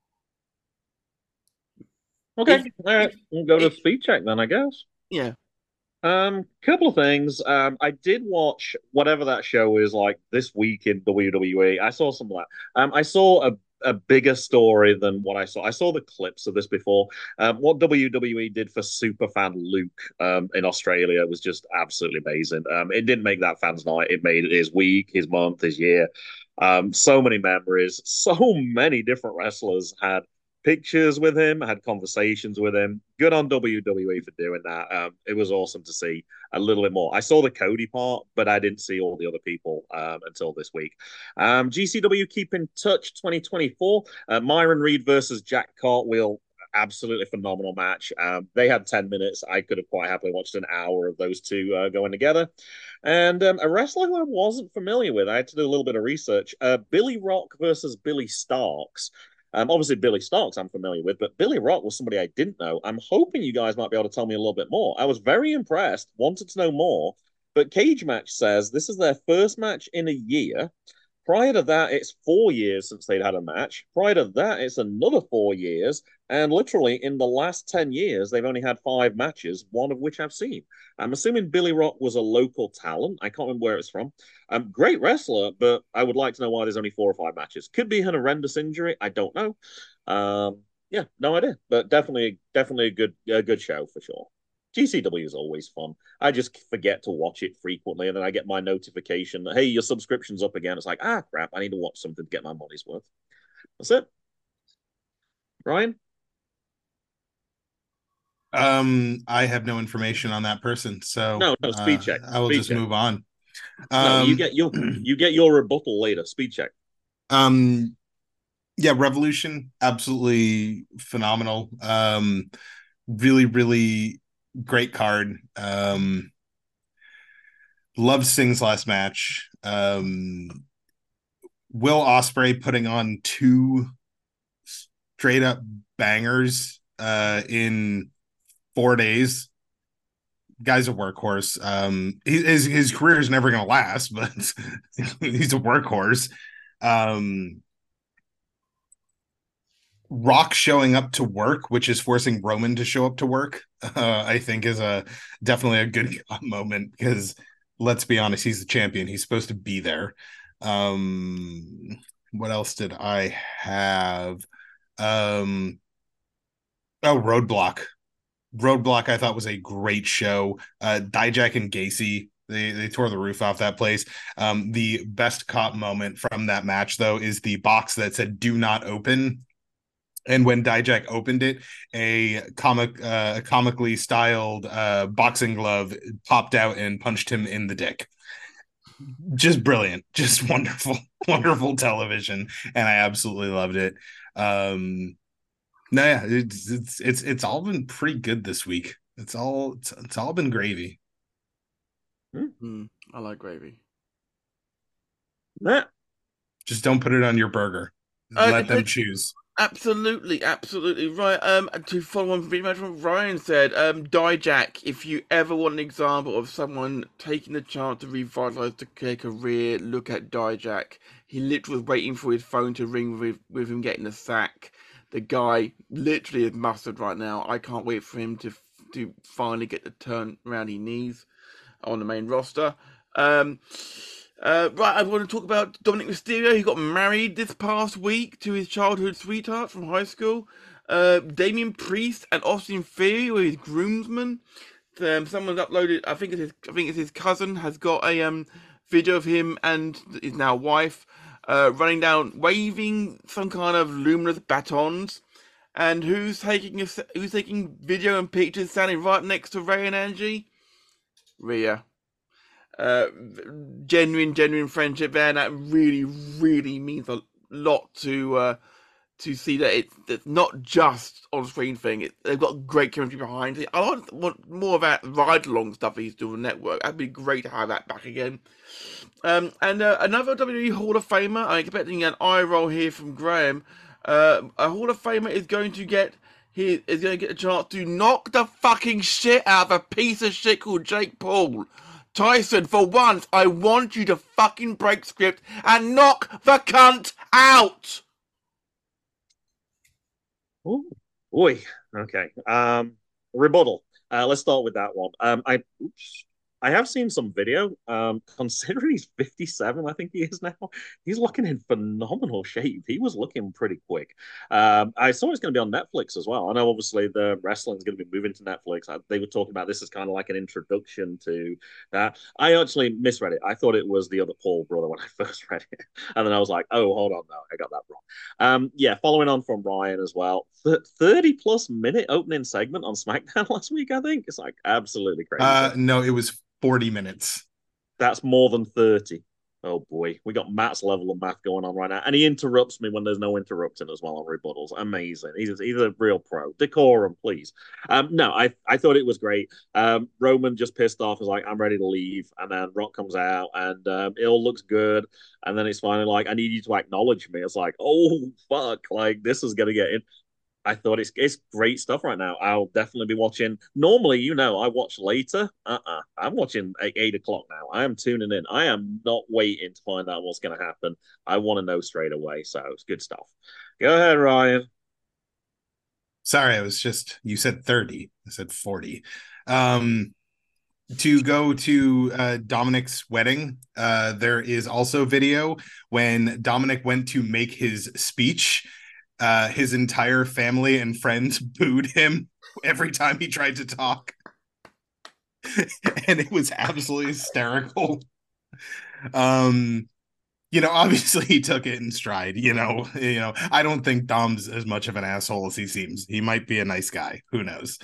Speaker 3: Okay, all right. We'll go to speed check then, I guess.
Speaker 5: Yeah.
Speaker 3: Couple of things. I did watch whatever that show is like this week in WWE. I saw some of that. I saw a bigger story than what I saw. I saw the clips of this before. What WWE did for superfan Luke in Australia was just absolutely amazing. It didn't make that fans night. It made his week, his month, his year. So many memories. So many different wrestlers had pictures with him, had conversations with him. Good on WWE for doing that. It was awesome to see a little bit more. I saw the Cody part, but I didn't see all the other people until this week. GCW Keep in Touch 2024. Myron Reed versus Jack Cartwheel. Absolutely phenomenal match. They had 10 minutes. I could have quite happily watched an hour of those two going together. And a wrestler who I wasn't familiar with, I had to do a little bit of research. Billy Rock versus Billy Starks. Obviously, Billy Starks I'm familiar with, but Billy Rock was somebody I didn't know. I'm hoping you guys might be able to tell me a little bit more. I was very impressed, wanted to know more, but Cage Match says this is their first match in a year. Prior to that, it's 4 years since they'd had a match. Prior to that, it's another 4 years. And literally, in the last 10 years, they've only had 5 matches, one of which I've seen. I'm assuming Billy Rock was a local talent. I can't remember where it's from. Great wrestler, but I would like to know why there's only 4 or 5 matches. Could be an horrendous injury. I don't know. Yeah, no idea. But definitely a good show for sure. GCW is always fun. I just forget to watch it frequently, and then I get my notification that, hey, your subscription's up again. It's like, crap, I need to watch something to get my money's worth. That's it. Ryan?
Speaker 4: I have no information on that person, so
Speaker 3: no, speed check.
Speaker 4: I will just move on.
Speaker 3: No, you get your rebuttal later. Speed check.
Speaker 4: Yeah, Revolution, absolutely phenomenal. Really, really great card. Loved Sting's last match. Will Ospreay putting on 2 straight up bangers in 4 days. Guy's a workhorse. His career is never going to last, but he's a workhorse. Rock showing up to work, which is forcing Roman to show up to work, I think is definitely a good moment because let's be honest, he's the champion. He's supposed to be there. What else did I have? Roadblock. Roadblock I thought was a great show. Dijak and Gacy, they tore the roof off that place. The best cop moment from that match though is the box that said "Do not open." And when Dijak opened it, a comically styled boxing glove popped out and punched him in the dick. Just brilliant, just wonderful, wonderful television, and I absolutely loved it. It's all been pretty good this week. It's all been gravy.
Speaker 5: I like gravy.
Speaker 3: Matt?
Speaker 4: Just don't put it on your burger. Let them choose.
Speaker 5: Absolutely right. To follow on pretty much what Ryan said, Dijak, if you ever want an example of someone taking the chance to revitalize their career, look at Dijak. He literally was waiting for his phone to ring with him getting the sack. The guy literally is mustard right now. I can't wait for him to finally get the turn around he needs on the main roster. Right, I want to talk about Dominic Mysterio. He got married this past week to his childhood sweetheart from high school. Damian Priest and Austin Theory were his groomsmen. Someone's uploaded. I think it's his cousin has got a video of him and his now wife running down, waving some kind of luminous batons. And who's taking video and pictures standing right next to Ray and Angie? Rhea. Genuine friendship there, and that really means a lot to to see that it's not just on screen thing. They've got great chemistry behind it. I want more of that ride along stuff he's doing on the network. That'd be great to have that back again. And another WWE Hall of Famer. I'm expecting an eye roll here from Graham. A Hall of Famer is going to get a chance to knock the fucking shit out of a piece of shit called Jake Paul. Tyson, for once, I want you to fucking break script and knock the cunt out.
Speaker 3: Oh, boy. Okay. Rebuttal. Let's start with that one. I have seen some video. Considering he's 57, I think he is now. He's looking in phenomenal shape. He was looking pretty quick. I saw it's going to be on Netflix as well. I know obviously the wrestling is going to be moving to Netflix. They were talking about this as kind of like an introduction to that. I actually misread it. I thought it was the other Paul brother when I first read it. And then I was like, oh, hold on, no, I got that wrong. Yeah, following on from Ryan as well. 30 plus minute opening segment on SmackDown last week, I think. It's like absolutely crazy.
Speaker 4: No, it was 40 minutes.
Speaker 3: That's more than 30. Oh boy, we got Matt's level of math going on right now, and he interrupts me when there's no interrupting as well on rebuttals. Amazing. He's a real pro. Decorum, please. No, I thought it was great. Roman just pissed off, is like, I'm ready to leave, and then Rock comes out, and it all looks good, and then it's finally like, I need you to acknowledge me. It's like, oh fuck, like this is gonna get in. I thought it's great stuff right now. I'll definitely be watching. Normally, I watch later. I'm watching at 8 o'clock now. I am tuning in. I am not waiting to find out what's going to happen. I want to know straight away. So it's good stuff. Go ahead, Ryan.
Speaker 4: Sorry, you said 30. I said 40. To go to Dominic's wedding, there is also video when Dominic went to make his speech. His entire family and friends booed him every time he tried to talk. And it was absolutely hysterical. Obviously he took it in stride. I don't think Dom's as much of an asshole as he seems. He might be a nice guy. Who knows?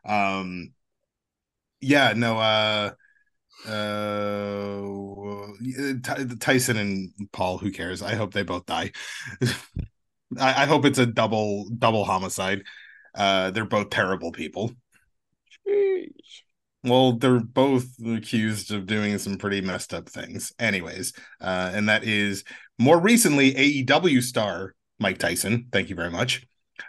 Speaker 4: Tyson and Paul, who cares? I hope they both die. I hope it's a double homicide. They're both terrible people.
Speaker 3: Jeez.
Speaker 4: Well, they're both accused of doing some pretty messed up things. Anyways, and that is more recently AEW star Mike Tyson. Thank you very much.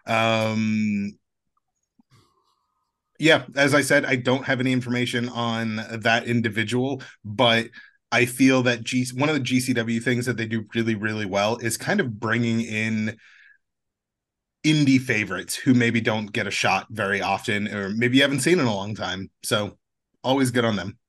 Speaker 4: Yeah, as I said, I don't have any information on that individual, but I feel that one of the GCW things that they do really, really well is kind of bringing in indie favorites who maybe don't get a shot very often, or maybe you haven't seen in a long time. So always good on them.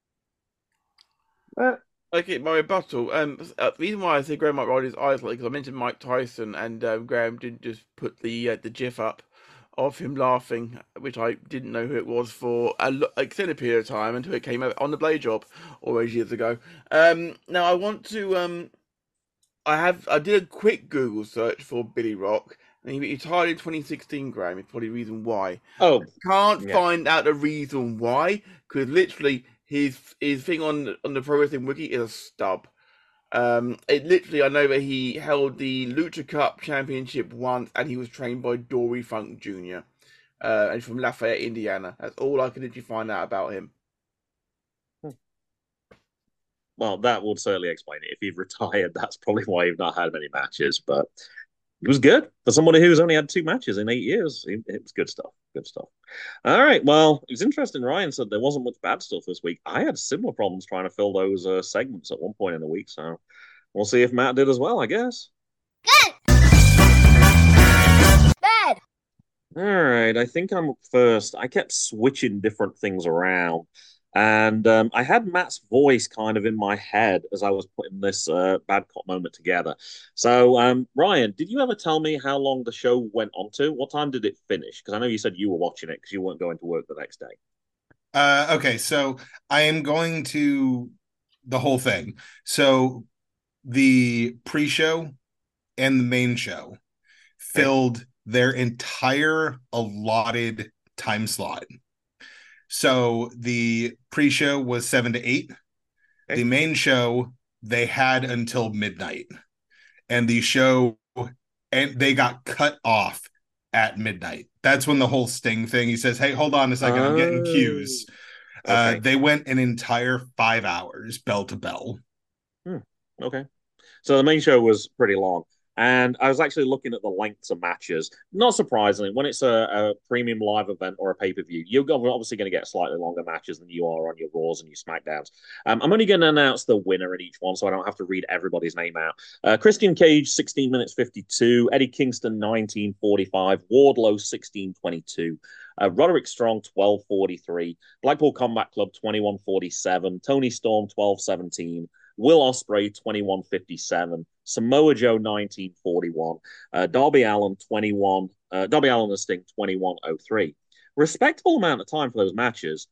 Speaker 5: Okay, my rebuttal. The reason why I say Graham might roll his eyes because I mentioned Mike Tyson, and Graham did just put the GIF up of him laughing, which I didn't know who it was for an extended period of time until it came out on the Blade Job all those years ago. Now I want to I did a quick Google search for Billy Rock, and he retired in 2016. Graham is probably the reason why.
Speaker 3: Oh,
Speaker 5: can't find out the reason why, because literally his thing on the Pro Wrestling Wiki is a stub. It literally, I know that he held the Lucha Cup Championship once, and he was trained by Dory Funk Jr. And from Lafayette, Indiana. That's all I can literally find out about him.
Speaker 3: Well, that would certainly explain it. If he'd retired, that's probably why he's not had many matches. But it was good for somebody who's only had 2 matches in 8 years. It was good stuff. Good stuff. All right. Well, it was interesting. Ryan said there wasn't much bad stuff this week. I had similar problems trying to fill those segments at one point in the week. So we'll see if Matt did as well, I guess.
Speaker 2: Good. Bad.
Speaker 3: All right. I think I'm up first. I kept switching different things around. And I had Matt's voice kind of in my head as I was putting this bad cop moment together. So, Ryan, did you ever tell me how long the show went on to? What time did it finish? Because I know you said you were watching it because you weren't going to work the next day.
Speaker 4: Okay, so I am going to the whole thing. So the pre-show and the main show filled their entire allotted time slot. So the pre-show was 7 to 8. Okay. The main show, they had until midnight. And the show and they got cut off at midnight. That's when the whole Sting thing. He says, "Hey, hold on a second, I'm getting cues."
Speaker 3: Okay.
Speaker 4: They went an entire 5 hours, bell to bell.
Speaker 3: Okay. So the main show was pretty long. And I was actually looking at the lengths of matches. Not surprisingly, when it's a premium live event or a pay-per-view, you're obviously going to get slightly longer matches than you are on your Raws and your SmackDowns. I'm only going to announce the winner in each one, so I don't have to read everybody's name out. Christian Cage, 16 minutes 52. Eddie Kingston, 19:45. Wardlow, 16:22. Roderick Strong, 12:43. Blackpool Combat Club, 21:47. Tony Storm, 12:17. Will Ospreay, 21:57. Samoa Joe, 19:41. Darby Allin, 21. Darby Allin and Sting, 21:03. Respectable amount of time for those matches.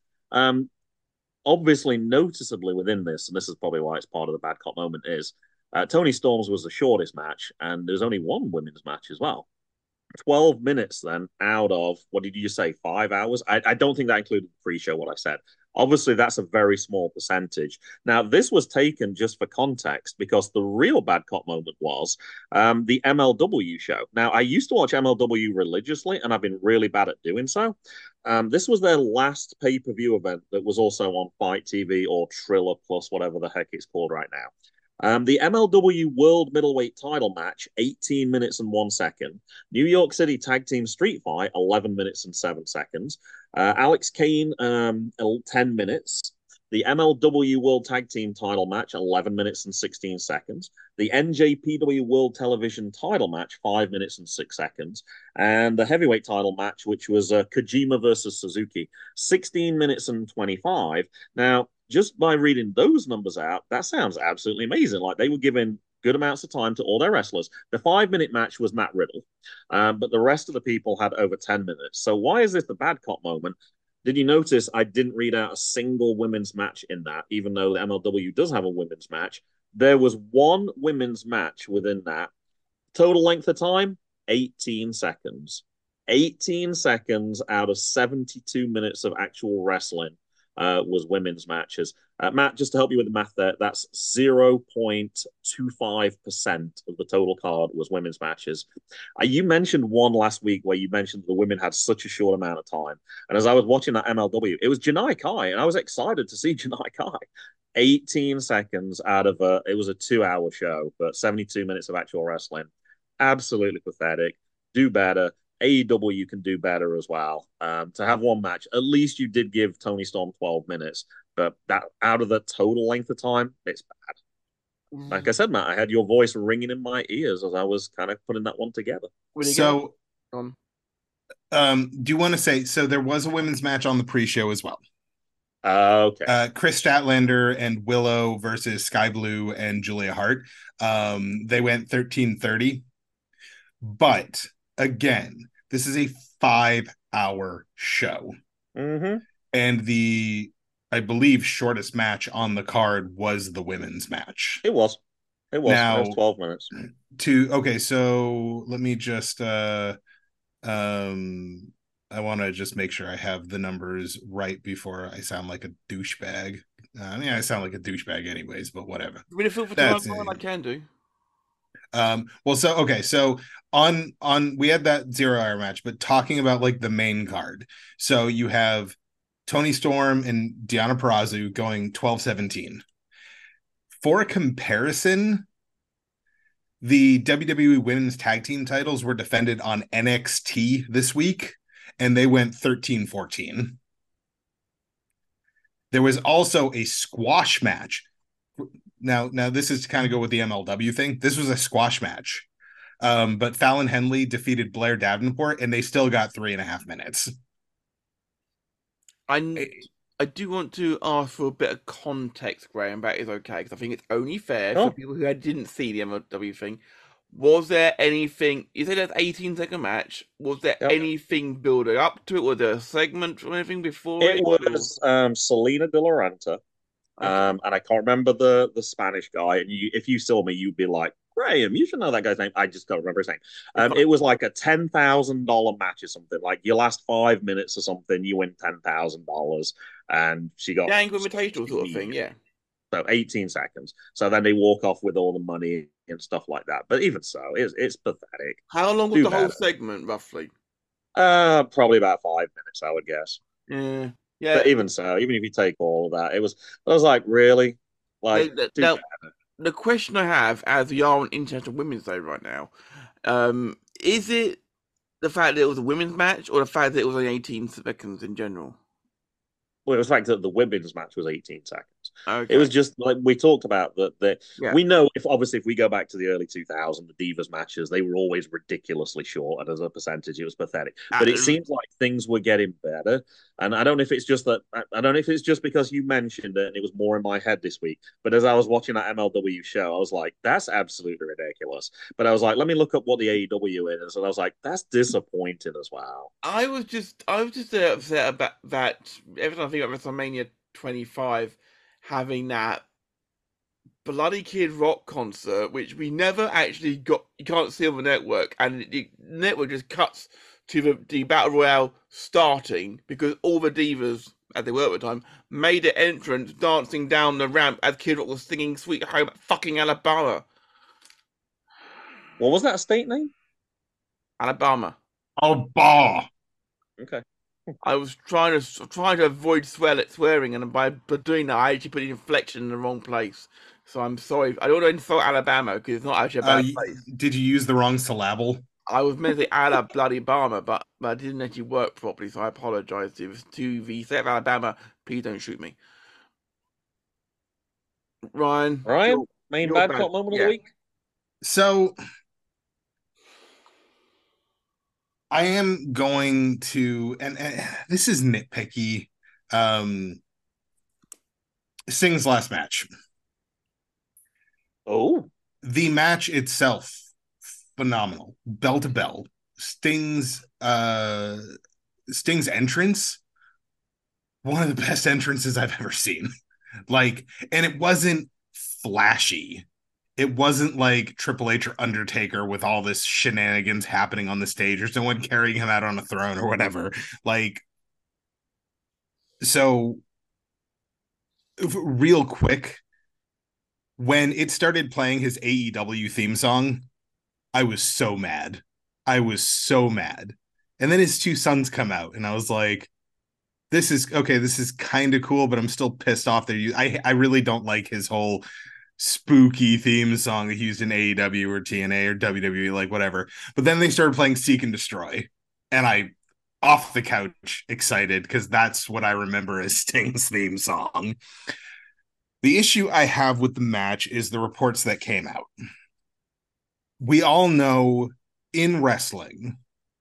Speaker 3: Obviously, noticeably within this, and this is probably why it's part of the bad cop moment, is Tony Storm's was the shortest match, and there's only one women's match as well. 12 minutes then out of, what did you say, 5 hours? I don't think that included the pre-show, what I said. Obviously, that's a very small percentage. Now, this was taken just for context because the real bad cop moment was the MLW show. Now, I used to watch MLW religiously, and I've been really bad at doing so. This was their last pay-per-view event that was also on Fight TV or Triller Plus, whatever the heck it's called right now. The MLW World Middleweight title match, 18 minutes and 1 second. New York City Tag Team Street Fight, 11 minutes and 7 seconds. Alex Kane, 10 minutes. The MLW World Tag Team title match, 11 minutes and 16 seconds. The NJPW World Television title match, 5 minutes and 6 seconds. And the heavyweight title match, which was Kojima versus Suzuki, 16 minutes and 25. Now, just by reading those numbers out, that sounds absolutely amazing. Like they were giving good amounts of time to all their wrestlers. The 5-minute match was Matt Riddle, but the rest of the people had over 10 minutes. So why is this the bad cop moment? Did you notice I didn't read out a single women's match in that, even though the MLW does have a women's match? There was one women's match within that. Total length of time, 18 seconds. 18 seconds out of 72 minutes of actual wrestling was women's matches. Matt, just to help you with the math there, that's 0.25% of the total card was women's matches. You mentioned one last week where you mentioned the women had such a short amount of time. And as I was watching that MLW, it was Janai Kai, and I was excited to see Janai Kai. 18 seconds out of it was a 2-hour show, but 72 minutes of actual wrestling. Absolutely pathetic. Do better. AEW can do better as well. To have one match, at least you did give Tony Storm 12 minutes, but that out of the total length of time, it's bad. Like I said, Matt, I had your voice ringing in my ears as I was kind of putting that one together.
Speaker 4: So, do you want to say, so there was a women's match on the pre-show as well?
Speaker 3: Okay.
Speaker 4: Chris Statlander and Willow versus Sky Blue and Julia Hart. They went 13:30, but again, this is a 5-hour show.
Speaker 3: Mm-hmm.
Speaker 4: And I believe, shortest match on the card was the women's match.
Speaker 3: It was. Now, it was 12 minutes.
Speaker 4: Okay, so let me just I want to just make sure I have the numbers right before I sound like a douchebag. I sound like a douchebag anyways, but whatever.
Speaker 5: Really feel for tomorrow, I can do.
Speaker 4: So on we had that 0-hour match, but talking about like the main card, so you have Tony Storm and Deonna Purrazzo going 12-17. For a comparison, the WWE Women's Tag Team titles were defended on NXT this week, and they went 13-14. There was also a squash match. Now this is to kind of go with the MLW thing. This was a squash match. But Fallon Henley defeated Blair Davenport, and they still got 3.5 minutes.
Speaker 5: I do want to ask for a bit of context, Graham, that is okay, because I think it's only fair for people who didn't see the MLW thing. Was there anything, you said that's 18-second match, was there anything building up to it? Was there a segment or anything before it?
Speaker 3: It was Selena De La Renta. And I can't remember the Spanish guy. And if you saw me, you'd be like, Graham, you should know that guy's name. I just can't remember his name. It was like a $10,000 match or something. Like your last 5 minutes or something, you win $10,000. And she got
Speaker 5: Gang Invitational sort of thing, yeah.
Speaker 3: So 18 seconds. So then they walk off with all the money and stuff like that. But even so, it's pathetic.
Speaker 5: How long was the whole segment, roughly?
Speaker 3: Probably about 5 minutes, I would guess.
Speaker 5: Yeah.
Speaker 3: But even so, even if you take all of that, I was like, really? Like,
Speaker 5: now, the question I have, as we are on International Women's Day right now, is it the fact that it was a women's match, or the fact that it was only 18 seconds in general?
Speaker 3: Well, it was the fact that the women's match was 18 seconds.
Speaker 5: Okay.
Speaker 3: It was just like we talked about that. We know if we go back to the early 2000s, the Divas matches, they were always ridiculously short, and as a percentage, it was pathetic. But it seems like things were getting better, and I don't know if it's just that. I don't know if it's just because you mentioned it and it was more in my head this week. But as I was watching that MLW show, I was like, "That's absolutely ridiculous." But I was like, "Let me look up what the AEW is," and I was like, "That's disappointing as well."
Speaker 5: I was just upset about that. Every time I think about WrestleMania 25 having that Bloody Kid Rock concert, which we never actually got, you can't see on the network, and the network just cuts to the Battle Royale starting because all the divas, as they were at the time, made an entrance dancing down the ramp as Kid Rock was singing Sweet Home fucking Alabama.
Speaker 3: What was that state name?
Speaker 5: Alabama.
Speaker 4: Alabama.
Speaker 3: Okay.
Speaker 5: I was trying to avoid swearing, and by doing that, I actually put the inflection in the wrong place. So I'm sorry. I don't insult Alabama because it's not actually a bad place.
Speaker 4: Did you use the wrong syllable?
Speaker 5: I was meant to say bloody Alabama, but it didn't actually work properly, so I apologize. If it's to the state of Alabama, please don't shoot me. Ryan,
Speaker 3: main bad cop moment of the week.
Speaker 4: So I am going to, and this is nitpicky. Sting's last match.
Speaker 3: Oh,
Speaker 4: the match itself, phenomenal, bell to bell. Sting's entrance, one of the best entrances I've ever seen. Like, and it wasn't flashy. It wasn't like Triple H or Undertaker with all this shenanigans happening on the stage or someone carrying him out on a throne or whatever. Like, so real quick, when it started playing his AEW theme song, I was so mad. And then his two sons come out, and I was like, this is kind of cool, but I'm still pissed off that I really don't like his whole spooky theme song that he used in AEW or TNA or WWE, like whatever. But then they started playing Seek and Destroy, and I off the couch excited because that's what I remember as Sting's theme song. The issue I have with the match is the reports that came out. We all know in wrestling,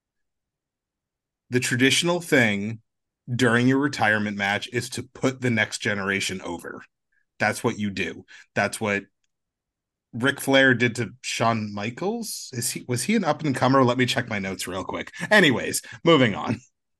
Speaker 4: the traditional thing during your retirement match is to put the next generation over. That's what you do. That's what Ric Flair did to Shawn Michaels. Was he an up and comer? Let me check my notes real quick. Anyways, moving on.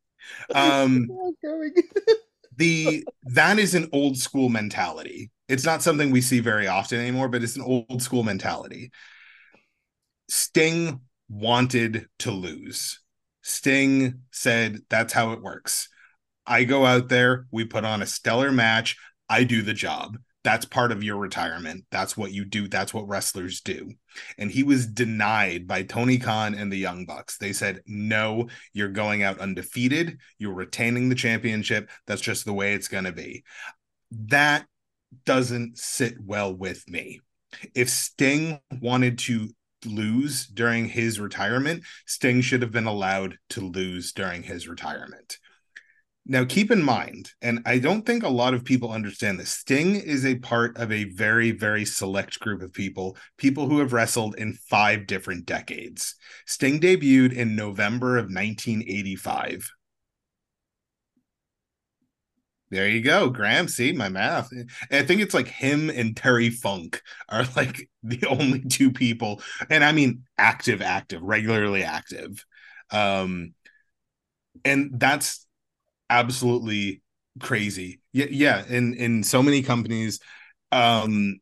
Speaker 4: That is an old school mentality. It's not something we see very often anymore, but it's an old school mentality. Sting wanted to lose. Sting said, that's how it works. I go out there, we put on a stellar match, I do the job. That's part of your retirement. That's what you do. That's what wrestlers do. And he was denied by Tony Khan and the Young Bucks. They said, no, you're going out undefeated. You're retaining the championship. That's just the way it's going to be. That doesn't sit well with me. If Sting wanted to lose during his retirement, Sting should have been allowed to lose during his retirement. Now, keep in mind, and I don't think a lot of people understand this, Sting is a part of a very, very select group of people who have wrestled in 5 different decades. Sting debuted in November of 1985. There you go, Graham. See, my math. I think it's like him and Terry Funk are like the only 2 people, and I mean active, regularly active. And that's absolutely crazy. Yeah. In so many companies, the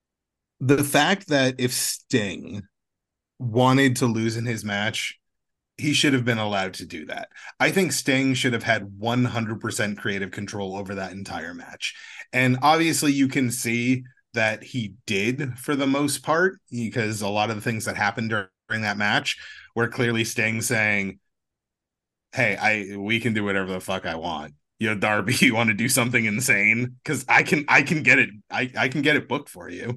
Speaker 4: fact that if Sting wanted to lose in his match he should have been allowed to do that. I think Sting should have had 100% creative control over that entire match. And obviously you can see that he did for the most part, because a lot of the things that happened during that match were clearly Sting saying, hey, we can do whatever the fuck I want. Darby, you want to do something insane? Because I can get it. I can get it booked for you.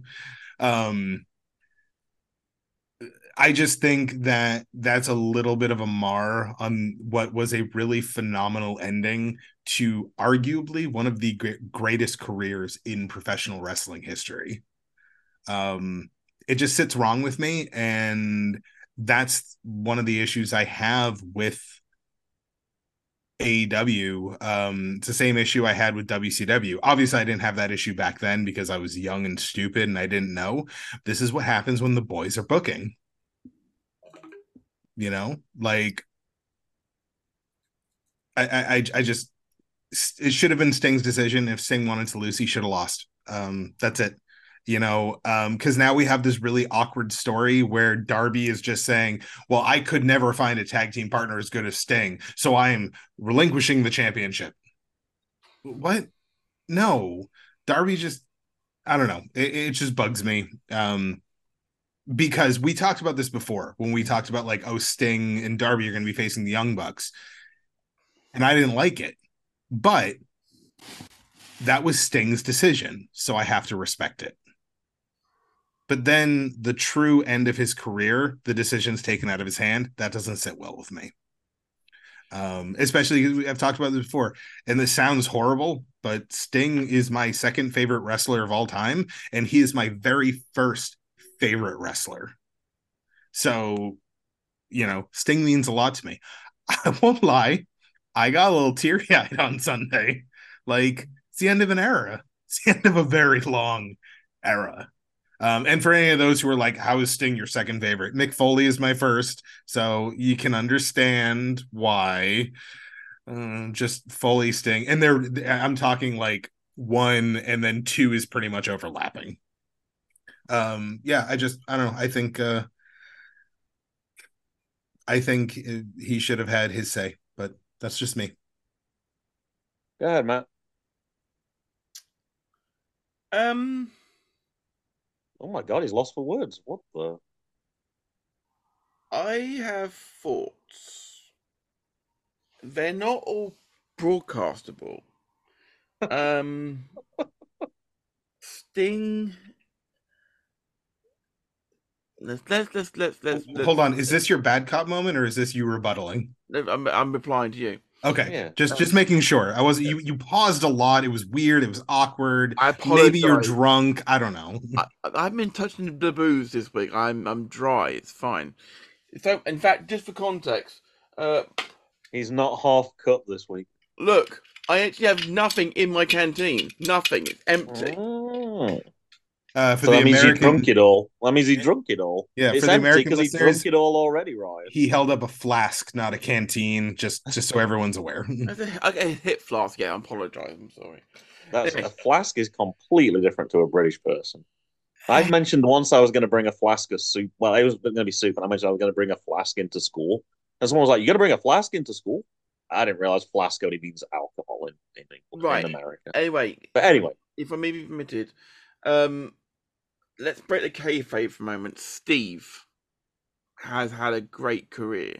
Speaker 4: I just think that that's a little bit of a mar on what was a really phenomenal ending to arguably one of the greatest careers in professional wrestling history. It just sits wrong with me, and that's one of the issues I have with AEW. It's the same issue I had with WCW. Obviously, I didn't have that issue back then because I was young and stupid and I didn't know. This is what happens when the boys are booking. Like I just, it should have been Sting's decision. If Sting wanted to lose, he should have lost. That's it. Because now we have this really awkward story where Darby is just saying, well, I could never find a tag team partner as good as Sting, so I am relinquishing the championship. What? No. Darby just, I don't know. It just bugs me. Because we talked about this before when we talked about like, oh, Sting and Darby are going to be facing the Young Bucks. And I didn't like it. But that was Sting's decision, so I have to respect it. But then the true end of his career, the decision's taken out of his hand, that doesn't sit well with me. Especially because I've talked about this before, and this sounds horrible, but Sting is my second favorite wrestler of all time, and he is my very first favorite wrestler. So, Sting means a lot to me. I won't lie, I got a little teary-eyed on Sunday. Like, it's the end of an era. It's the end of a very long era. And for any of those who are like, how is Sting your second favorite? Mick Foley is my first, so you can understand why. Just Foley, Sting, and I'm talking like 1 and then 2 is pretty much overlapping. Yeah, I don't know. I think he should have had his say, but that's just me.
Speaker 3: Go ahead, Matt. Oh my God, he's lost for words. What the?
Speaker 5: I have thoughts. They're not all broadcastable. Sting. Let's
Speaker 4: hold on. Is this your bad cop moment, or is this you rebuttaling?
Speaker 5: I'm replying to you.
Speaker 4: Okay, yeah. Just making sure. I wasn't. You paused a lot. It was weird. It was awkward.
Speaker 5: I apologize.
Speaker 4: Maybe you're drunk. I don't know.
Speaker 5: I've been touching the booze this week. I'm dry. It's fine. So, in fact, just for context,
Speaker 3: he's not half cut this week.
Speaker 5: Look, I actually have nothing in my canteen. Nothing. It's empty.
Speaker 3: Oh.
Speaker 4: So that means he drunk
Speaker 3: it all. That means he drunk it all.
Speaker 4: Yeah, it's for the American
Speaker 3: because he drunk it all already, Ryan.
Speaker 4: He held up a flask, not a canteen, just so everyone's aware.
Speaker 5: Okay, hip flask. Yeah, I apologize. I'm sorry.
Speaker 3: A flask is completely different to a British person. I've mentioned once I was going to bring a flask of soup. Well, it was going to be soup, and I mentioned I was going to bring a flask into school. And someone was like, "You got to bring a flask into school?" I didn't realize flask only means alcohol in America.
Speaker 5: Anyway, if I may be permitted, let's break the kayfabe for a moment. Steve has had a great career.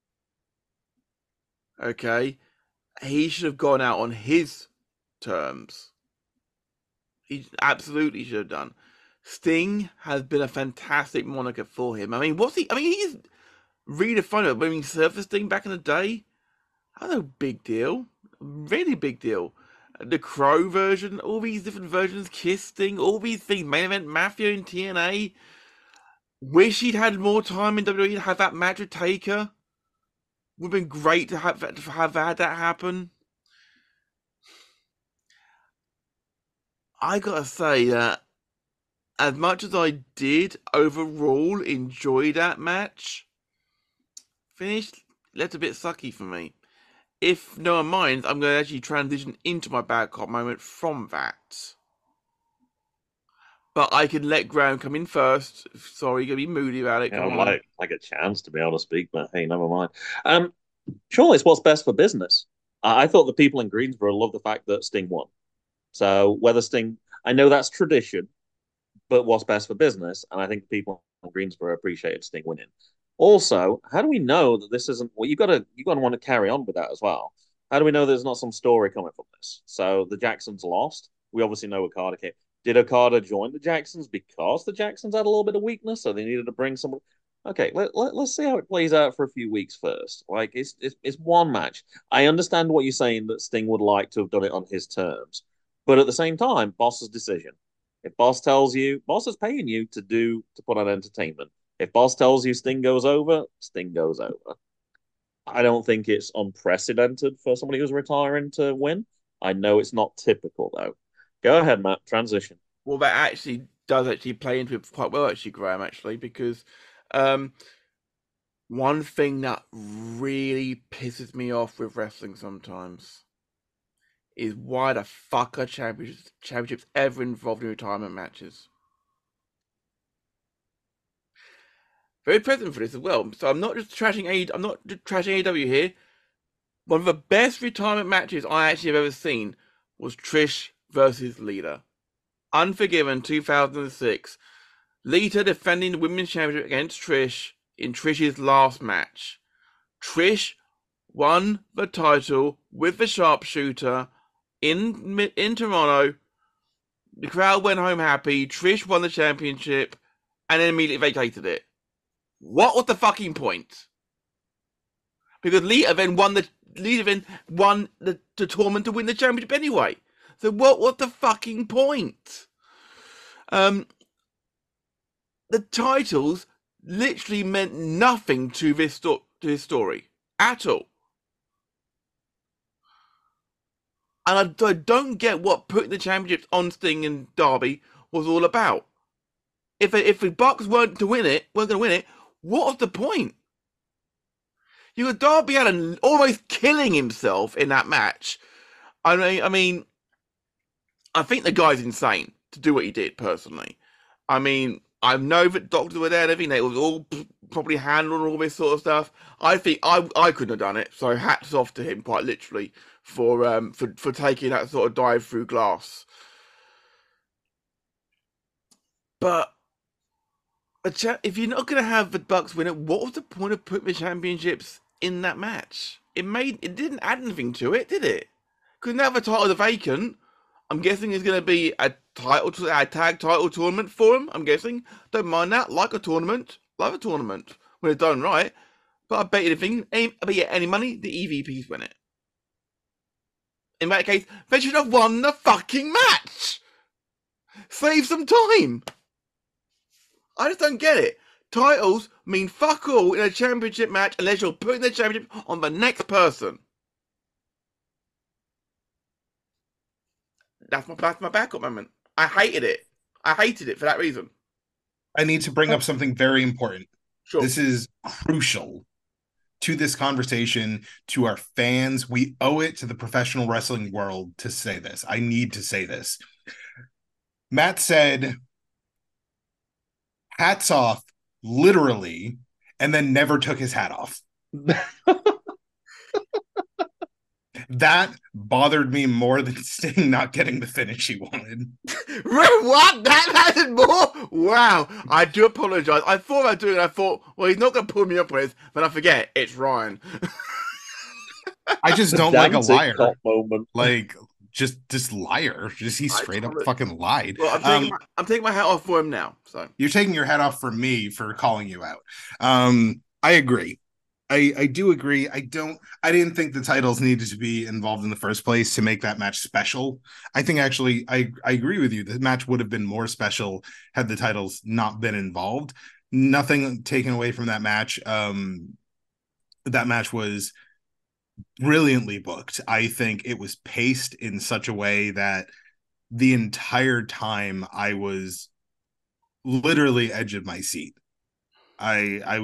Speaker 5: Okay, he should have gone out on his terms. He absolutely should have done. Sting has been a fantastic moniker for him. I mean, he's redefined it. I mean, Surfer Sting back in the day, that was a big deal. Really big deal. The Crow version, all these different versions, Kiss Sting, all these things, main event Mafia in TNA. Wish he'd had more time in WWE to have that match with Taker. Would have been great to have had that happen. I gotta say that as much as I did overall enjoy that match, finish left a bit sucky for me. If no one minds, I'm going to actually transition into my bad cop moment from that. but I can let Graham come in first. Sorry, you're gonna be moody about it.
Speaker 3: Yeah,
Speaker 5: Come
Speaker 3: I'd
Speaker 5: on.
Speaker 3: like a chance to be able to speak, but hey, never mind. Surely it's what's best for business. I thought the people in Greensboro love the fact that Sting won. So whether Sting, I know that's tradition, but what's best for business? And I think the people in Greensboro appreciated Sting winning. Also, how do we know that this isn't? Well, you gotta want to carry on with that as well. How do we know there's not some story coming from this? So the Jacksons lost. We obviously know Okada came. Did Okada join the Jacksons because the Jacksons had a little bit of weakness, so they needed to bring someone? Okay, let's see how it plays out for a few weeks first. Like it's one match. I understand what you're saying that Sting would like to have done it on his terms, but at the same time, boss's decision. If boss tells you, boss is paying you to put on entertainment. If boss tells you Sting goes over, Sting goes over. I don't think it's unprecedented for somebody who's retiring to win. I know it's not typical though. Go ahead, Matt. Transition.
Speaker 5: Well, that actually does play into it quite well, actually, Graham. Actually, because one thing that really pisses me off with wrestling sometimes is why the fuck are championships ever involved in retirement matches? Very present for this as well. So I'm not just trashing AEW here. One of the best retirement matches I actually have ever seen was Trish versus Lita. Unforgiven 2006. Lita defending the Women's Championship against Trish in Trish's last match. Trish won the title with the sharpshooter in Toronto. The crowd went home happy. Trish won the championship and then immediately vacated it. What was the fucking point? Because Lita then won the tournament to win the championship anyway. So what was the fucking point? The titles literally meant nothing to this story at all. And I don't get what putting the championships on Sting and Darby was all about. If the Bucks weren't going to win it, what was the point? You got Darby Allin almost killing himself in that match. I mean, I think the guy's insane to do what he did, personally. I mean, I know that doctors were there and everything. They was all probably handling all this sort of stuff. I think I couldn't have done it. So hats off to him, quite literally, for taking that sort of dive through glass. But if you're not going to have the Bucks win it, what was the point of putting the championships in that match? It didn't add anything to it, did it? Because now the titles are vacant. I'm guessing it's going to be a tag title tournament for them. I'm guessing. Don't mind that. Like a tournament. When it's done right. But I bet you any money, the EVPs win it. In that case, they should have won the fucking match. Save some time. I just don't get it. Titles mean fuck all in a championship match unless you're putting the championship on the next person. That's my backup moment. I hated it. I hated it for that reason.
Speaker 4: I need to bring up something very important.
Speaker 5: Sure.
Speaker 4: This is crucial to this conversation, to our fans. We owe it to the professional wrestling world to say this. I need to say this. Matt said, hats off, literally, and then never took his hat off. That bothered me more than Sting not getting the finish he wanted.
Speaker 5: What? That mattered more? Wow. I do apologize. I thought about doing it. I thought, well, he's not going to pull me up with, but I forget. It's Ryan.
Speaker 4: I just don't like a liar.
Speaker 3: Moment.
Speaker 4: Like, just liar. He's straight up fucking lied.
Speaker 5: Well, I'm taking my hat off for him now. So
Speaker 4: you're taking your hat off for me for calling you out. I agree. I do agree. I didn't think the titles needed to be involved in the first place to make that match special. I think actually I agree with you. The match would have been more special had the titles not been involved. Nothing taken away from that match. That match was brilliantly booked. I think it was paced in such a way that the entire time I was literally edge of my seat. I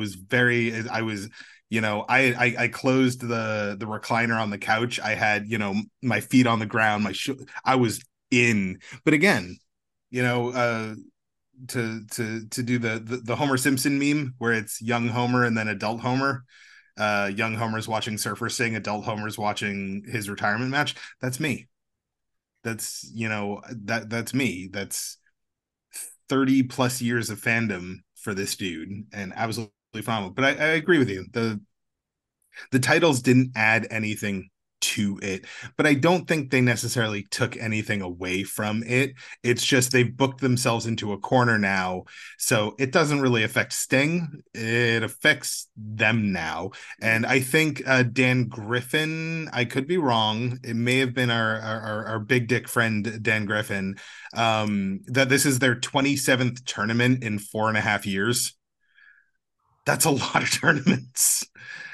Speaker 4: closed the recliner on the couch. I had, my feet on the ground, I was in. But again, do the Homer Simpson meme where it's young Homer and then adult Homer. Young Homer's watching Surfer Sing, adult Homer's watching his retirement match. That's me. That's that's me. That's 30 plus years of fandom for this dude, and absolutely phenomenal. But I agree with you. The titles didn't add anything to it, but I don't think they necessarily took anything away from it. It's just they've booked themselves into a corner now, so it doesn't really affect Sting. It affects them now, and I think Dan Griffin, I could be wrong, it may have been our big dick friend Dan Griffin, that this is their 27th tournament in 4.5 years. That's a lot of tournaments.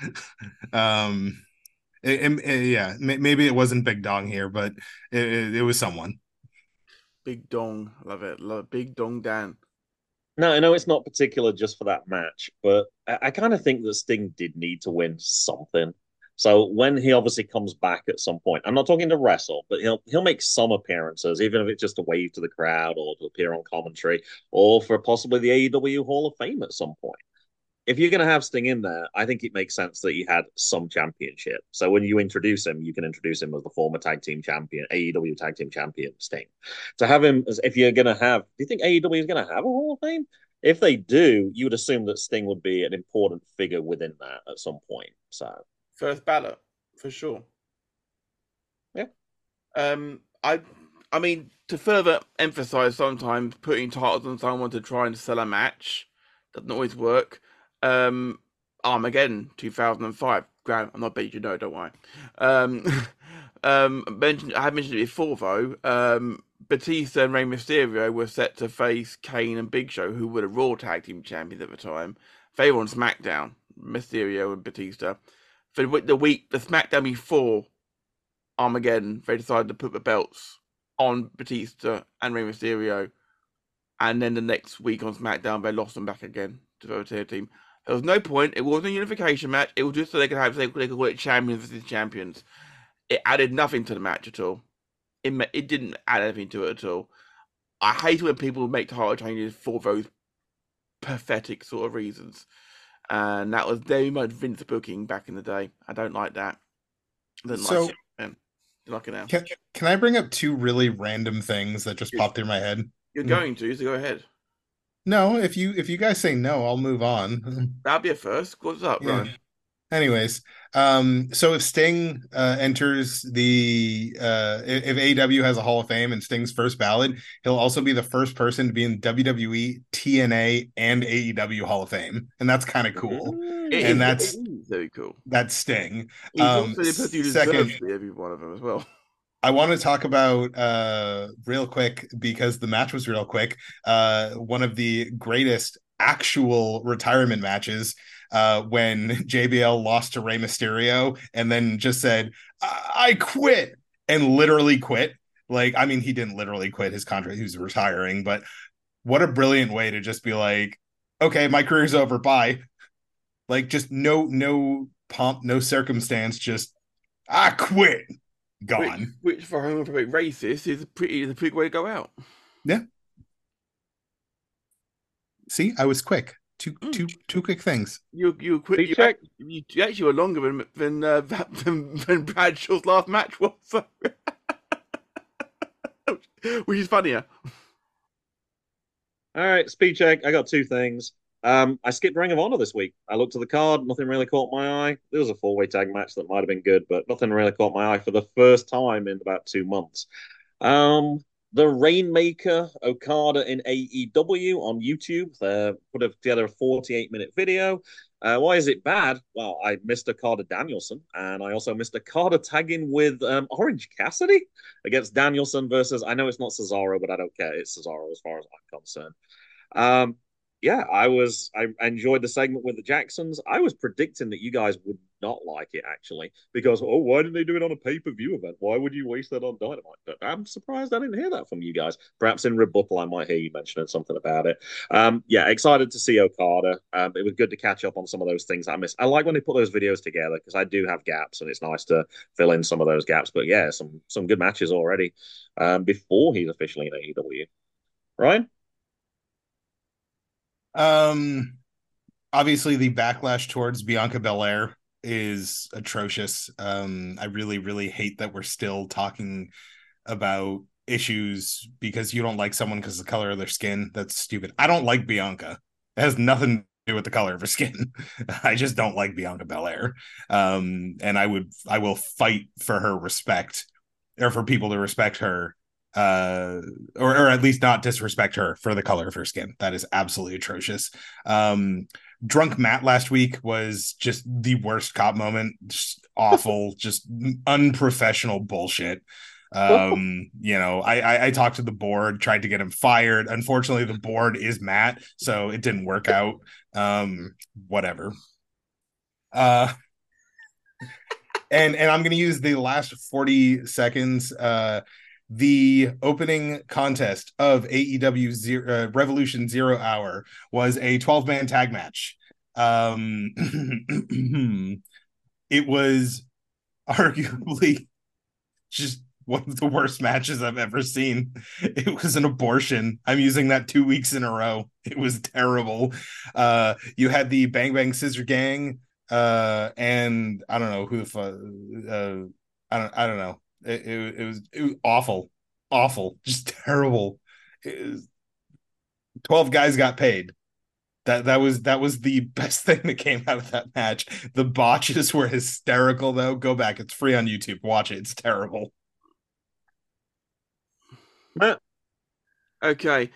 Speaker 4: Yeah, maybe it wasn't Big Dong here, but it was someone.
Speaker 5: Big Dong, love it. Love Big Dong Dan.
Speaker 3: No, I know it's not particular just for that match, but I kind of think that Sting did need to win something. So when he obviously comes back at some point, I'm not talking to wrestle, but he'll make some appearances, even if it's just to wave to the crowd or to appear on commentary, or for possibly the AEW Hall of Fame at some point. If you're going to have Sting in there, I think it makes sense that he had some championship. So when you introduce him, you can introduce him as the former tag team champion, AEW tag team champion Sting. To have him as, if you're going to have, do you think AEW is going to have a Hall of Fame? If they do, you would assume that Sting would be an important figure within that at some point. So
Speaker 5: first ballot for sure.
Speaker 3: Yeah.
Speaker 5: I mean, to further emphasize, sometimes putting titles on someone to try and sell a match doesn't always work. Armageddon 2005. Graham, I'm not big, don't worry. I had mentioned it before though. Batista and Rey Mysterio were set to face Kane and Big Show, who were the Raw Tag Team Champions at the time. They were on SmackDown, Mysterio and Batista. For the SmackDown before Armageddon, they decided to put the belts on Batista and Rey Mysterio, and then the next week on SmackDown, they lost them back again to the other team. There was no point. It wasn't a unification match. It was just so they could call it champions versus champions. It added nothing to the match at all. It didn't add anything to it at all. I hate when people make title changes for those pathetic sort of reasons. And that was very much Vince booking back in the day. I don't like that. I don't like it, man. Like it now.
Speaker 4: Can I bring up two really random things that just popped through my head?
Speaker 5: You're going to, so go ahead.
Speaker 4: No, if you guys say no, I'll move on.
Speaker 5: That'll be a first. What's up, Ryan?
Speaker 4: Anyways, so if Sting enters the if AEW has a Hall of Fame and Sting's first ballot, he'll also be the first person to be in WWE, TNA, and AEW Hall of Fame, and that's kind of cool. That's
Speaker 5: very cool.
Speaker 4: That's Sting.
Speaker 5: Second, every one of them as well.
Speaker 4: I want to talk about real quick, because the match was real quick. One of the greatest actual retirement matches, when JBL lost to Rey Mysterio and then just said, I quit, and literally quit. Like, I mean, he didn't literally quit his contract. He was retiring, but what a brilliant way to just be like, okay, my career's over. Bye. Like, just no pomp, no circumstance, just I quit. Gone.
Speaker 5: Which for a homophobic racist is a pretty way to go out.
Speaker 4: Yeah. See, I was quick. Two quick things.
Speaker 5: You quick. You actually were longer than Bradshaw's last match was, which is funnier.
Speaker 3: All right, speed check. I got two things. I skipped Ring of Honor this week. I looked at the card, nothing really caught my eye. There was a 4-way tag match that might have been good, but nothing really caught my eye for the first time in about 2 months. The Rainmaker Okada in AEW on YouTube. They put together a 48-minute video. Why is it bad? Well, I missed Okada Danielson, and I also missed Okada tagging with Orange Cassidy against Danielson versus, I know it's not Cesaro, but I don't care. It's Cesaro as far as I'm concerned. Yeah, I enjoyed the segment with the Jacksons. I was predicting that you guys would not like it, actually, because, why didn't they do it on a pay-per-view event? Why would you waste that on Dynamite? But I'm surprised I didn't hear that from you guys. Perhaps in rebuttal, I might hear you mentioning something about it. Yeah, excited to see Okada. It was good to catch up on some of those things I missed. I like when they put those videos together, because I do have gaps, and it's nice to fill in some of those gaps. But yeah, some good matches already before he's officially in AEW. Ryan?
Speaker 4: Obviously the backlash towards Bianca Belair is atrocious. I really, really hate that we're still talking about issues because you don't like someone because of the color of their skin. That's stupid. I don't like Bianca. It has nothing to do with the color of her skin. I just don't like Bianca Belair. And I will fight for her respect, or for people to respect her, or at least not disrespect her for the color of her skin. That is absolutely atrocious. Drunk Matt last week was just the worst cop moment. Just awful, just unprofessional bullshit. I talked to the board, tried to get him fired. Unfortunately, the board is Matt, so it didn't work out. Whatever. And I'm going to use the last 40 seconds. The opening contest of AEW Revolution 0 Hour was a 12-man tag match. It was arguably just one of the worst matches I've ever seen. It was an abortion. I'm using that 2 weeks in a row. It was terrible. You had the Bang Bang Scissor Gang, and I don't know who the fuck. I don't know. It was awful, just terrible. 12 guys got paid. That was the best thing that came out of that match. The botches were hysterical, though. Go back; it's free on YouTube. Watch it; it's terrible.
Speaker 5: Okay.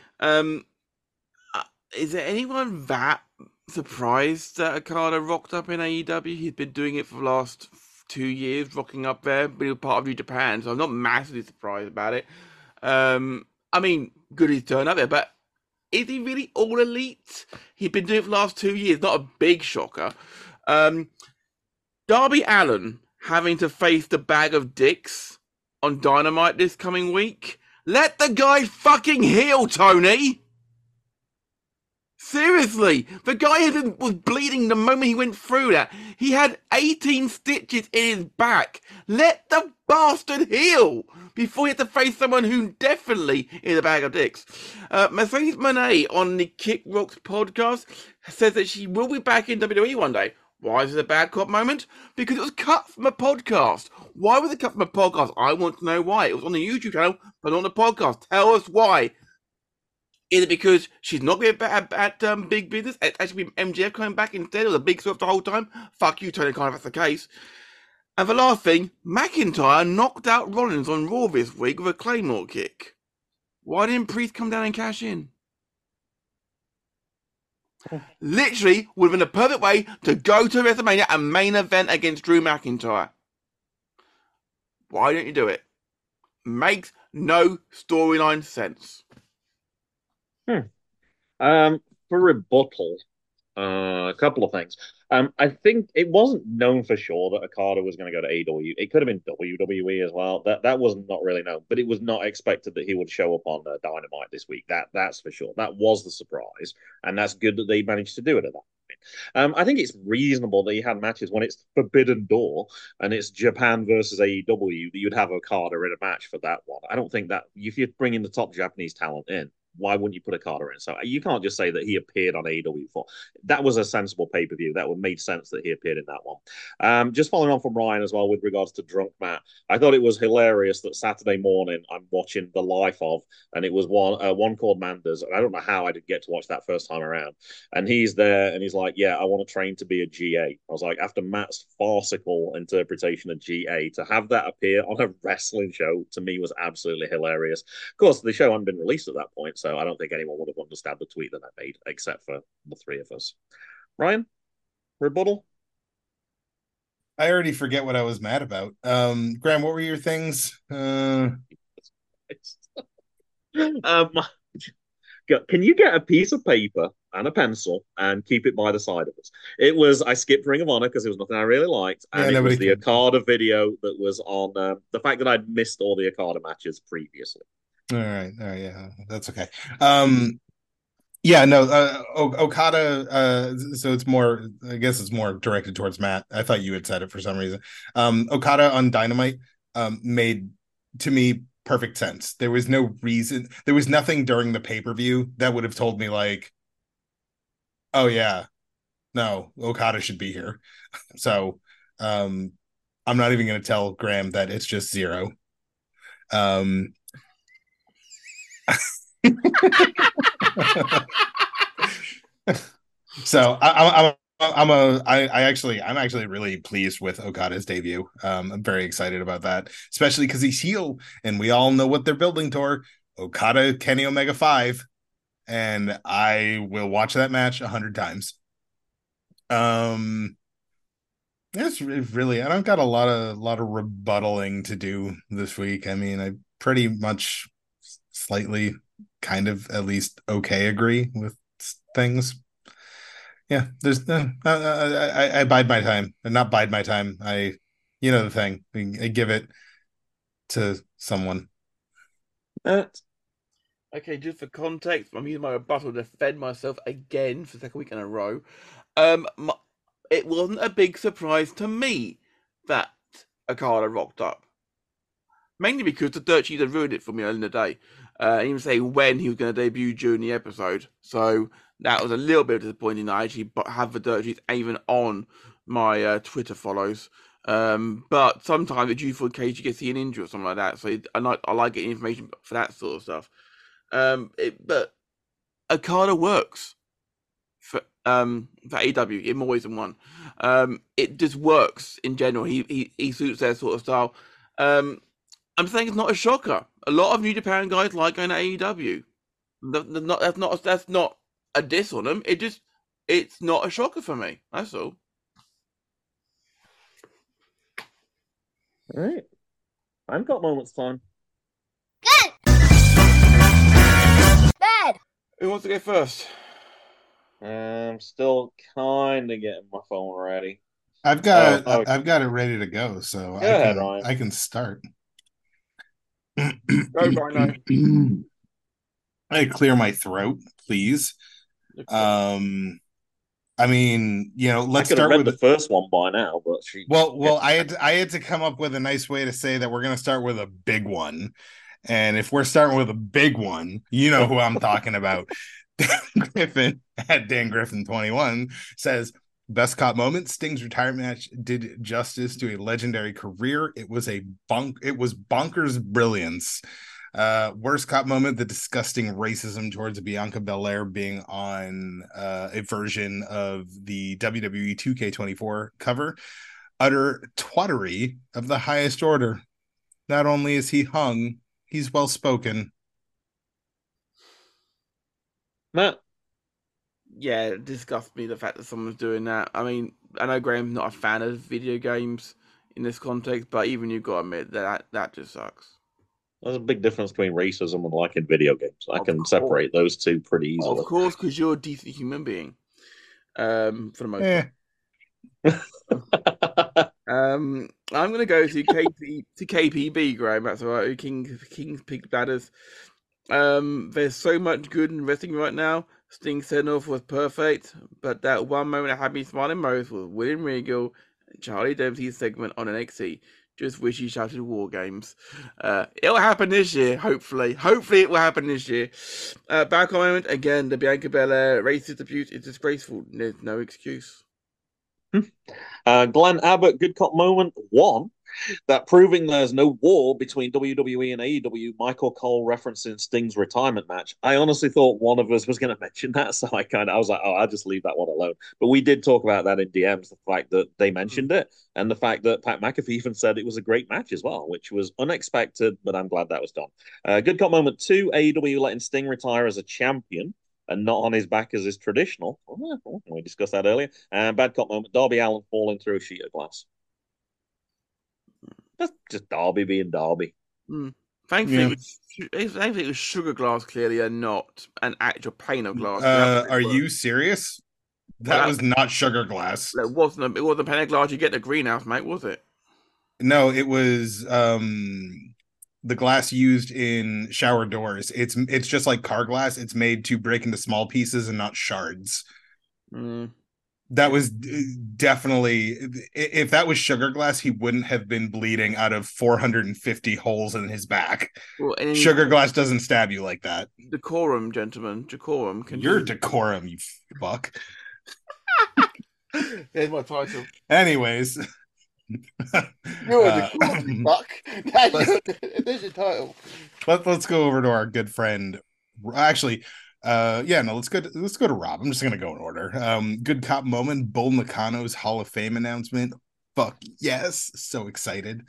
Speaker 5: Is there anyone that surprised that Okada rocked up in AEW? He's been doing it for the last 2 years, rocking up there, being part of New Japan, so I'm not massively surprised about it. I mean, good he's turned up there, but is he really all elite? He's been doing it for the last 2 years, not a big shocker. Darby Allin having to face the bag of dicks on Dynamite this coming week. Let the guy fucking heal, Tony! Seriously, the guy was bleeding the moment he went through that. He had 18 stitches in his back. Let the bastard heal before he had to face someone who definitely is a bag of dicks. Mercedes Moné on the Kick Rocks podcast says that she will be back in WWE one day. Why is it a bad cop moment? Because it was cut from a podcast. Why was it cut from a podcast? I want to know why. It was on the YouTube channel, but on the podcast. Tell us why. Is it because she's not going at big business? It's actually been MJF coming back instead of the big stuff the whole time? Fuck you, Tony Khan, if that's the case. And the last thing, McIntyre knocked out Rollins on Raw this week with a Claymore kick. Why didn't Priest come down and cash in? Literally would have been a perfect way to go to WrestleMania and main event against Drew McIntyre. Why don't you do it? Makes no storyline sense.
Speaker 3: For rebuttal, a couple of things. I think it wasn't known for sure that Okada was going to go to AEW. It could have been WWE as well. That was not really known, but it was not expected that he would show up on Dynamite this week. That's for sure. That was the surprise, and that's good that they managed to do it at that point. I think it's reasonable that you had matches when it's Forbidden Door and it's Japan versus AEW that you'd have Okada in a match for that one. I don't think that if you're bringing the top Japanese talent in, why wouldn't you put Okada in? So you can't just say that he appeared on AEW before. That was a sensible pay-per-view. That would make sense that he appeared in that one. Just following on from Ryan as well with regards to Drunk Matt, I thought it was hilarious that Saturday morning I'm watching The Life of, and it was one called Manders, and I don't know how I didn't get to watch that first time around. And he's there, and he's like, yeah, I want to train to be a GA. I was like, after Matt's farcical interpretation of GA, to have that appear on a wrestling show, to me, was absolutely hilarious. Of course, the show hadn't been released at that point, so I don't think anyone would have understood the tweet that I made, except for the three of us. Ryan, rebuttal?
Speaker 4: I already forget what I was mad about. Graham, what were your things?
Speaker 3: Can you get a piece of paper and a pencil and keep it by the side of us? It was, I skipped Ring of Honor because it was nothing I really liked, and it was the Okada video that was on the fact that I'd missed all the Okada matches previously.
Speaker 4: All right, yeah, that's okay. Okada, so it's more, I guess it's more directed towards Matt. I thought you had said it for some reason. Okada on Dynamite made, to me, perfect sense. There was no reason, there was nothing during the pay-per-view that would have told me, like, Oh yeah. No, Okada should be here. So I'm not even going to tell Graham that it's just zero. Um, so I'm actually really pleased with Okada's debut. I'm very excited about that, especially because he's heel, and we all know what they're building toward. Okada Kenny Omega 5, and I will watch that match 100 times. Yes, really. I don't got a lot of rebuttaling to do this week. I mean, I pretty much slightly, kind of, at least okay agree with things. Yeah, there's I bide my time, and not bide my time. You know the thing. I give it to someone.
Speaker 5: Okay, just for context, I'm using my rebuttal to defend myself again for the second week in a row. It wasn't a big surprise to me that Okada rocked up. Mainly because the dirt sheet had ruined it for me earlier in the day. And even saying when he was going to debut during the episode. So that was a little bit disappointing that I actually have the dirt sheets even on my Twitter follows. But sometimes it's useful in case you get see an injury or something like that. So I like getting information for that sort of stuff. But Okada works for AEW in more ways than one. It just works in general. He suits their sort of style. I'm saying it's not a shocker. A lot of New Japan guys like going to AEW. That's not a diss on them. It's not a shocker for me. That's all.
Speaker 3: All right. I've got moments time.
Speaker 2: Good. Bad.
Speaker 5: Who wants to go first?
Speaker 3: I'm still kind of getting my phone ready.
Speaker 4: I've got it ready to go, so
Speaker 3: Go ahead, Ryan.
Speaker 4: I can start.
Speaker 5: Go, Rhino.
Speaker 4: I clear my throat, please. I mean, let's start with
Speaker 3: the first one by now, but
Speaker 4: I had to come up with a nice way to say that we're going to start with a big one, and if we're starting with a big one, you know who I'm talking about. Dan Griffin at Dan Griffin 21 says, "Best cop moment: Sting's retirement match did justice to a legendary career. It was bonkers brilliance. Worst cop moment: the disgusting racism towards Bianca Belair being on a version of the WWE 2K24 cover. Utter twattery of the highest order. Not only is he hung, he's well spoken."
Speaker 3: Matt?
Speaker 5: Yeah, it disgusts me the fact that someone's doing that. I mean, I know Graham's not a fan of video games in this context, but even you've got to admit that just sucks.
Speaker 3: There's a big difference between racism and liking video games. I can separate those two pretty easily.
Speaker 5: Of course, because you're a decent human being. For the most part. I'm going to go to KPB, Graham. That's all right. King's Pig Bladders. There's so much good in wrestling right now. Sting send-off was perfect, but that one moment that had me smiling most was William Regal and Charlie Dempsey's segment on NXT. Just wish he shouted War Games. It'll happen this year, hopefully. Hopefully it will happen this year. Back on moment, again, the Bianca Belair racist abuse is disgraceful. There's no excuse.
Speaker 3: Glenn Abbott, good cop moment 1. That proving there's no war between WWE and AEW, Michael Cole referencing Sting's retirement match. I honestly thought one of us was going to mention that, so I was like, I'll just leave that one alone. But we did talk about that in DMs, the fact that they mentioned it, and the fact that Pat McAfee even said it was a great match as well, which was unexpected, but I'm glad that was done. Good cop moment 2, AEW letting Sting retire as a champion and not on his back as is traditional. We discussed that earlier. And bad cop moment, Darby Allin falling through a sheet of glass. That's just Darby being Darby.
Speaker 5: Thankfully, it was sugar glass clearly and not an actual pane of glass.
Speaker 4: Are you serious? That was not sugar glass.
Speaker 5: It wasn't a pane of glass you get in the greenhouse, mate, was it?
Speaker 4: No, it was the glass used in shower doors. It's just like car glass. It's made to break into small pieces and not shards. That was definitely, if that was sugar glass, he wouldn't have been bleeding out of 450 holes in his back. Well, sugar glass doesn't stab you like that.
Speaker 5: Decorum, gentlemen. Decorum.
Speaker 4: You're decorum, you fuck.
Speaker 5: There's my title.
Speaker 4: Anyways,
Speaker 5: You're the cool fuck. There's your title.
Speaker 4: let's go over to our good friend. Actually, let's go to Rob. I'm just gonna go in order. Good cop moment, Bull Nakano's Hall of Fame announcement. Fuck yes, so excited.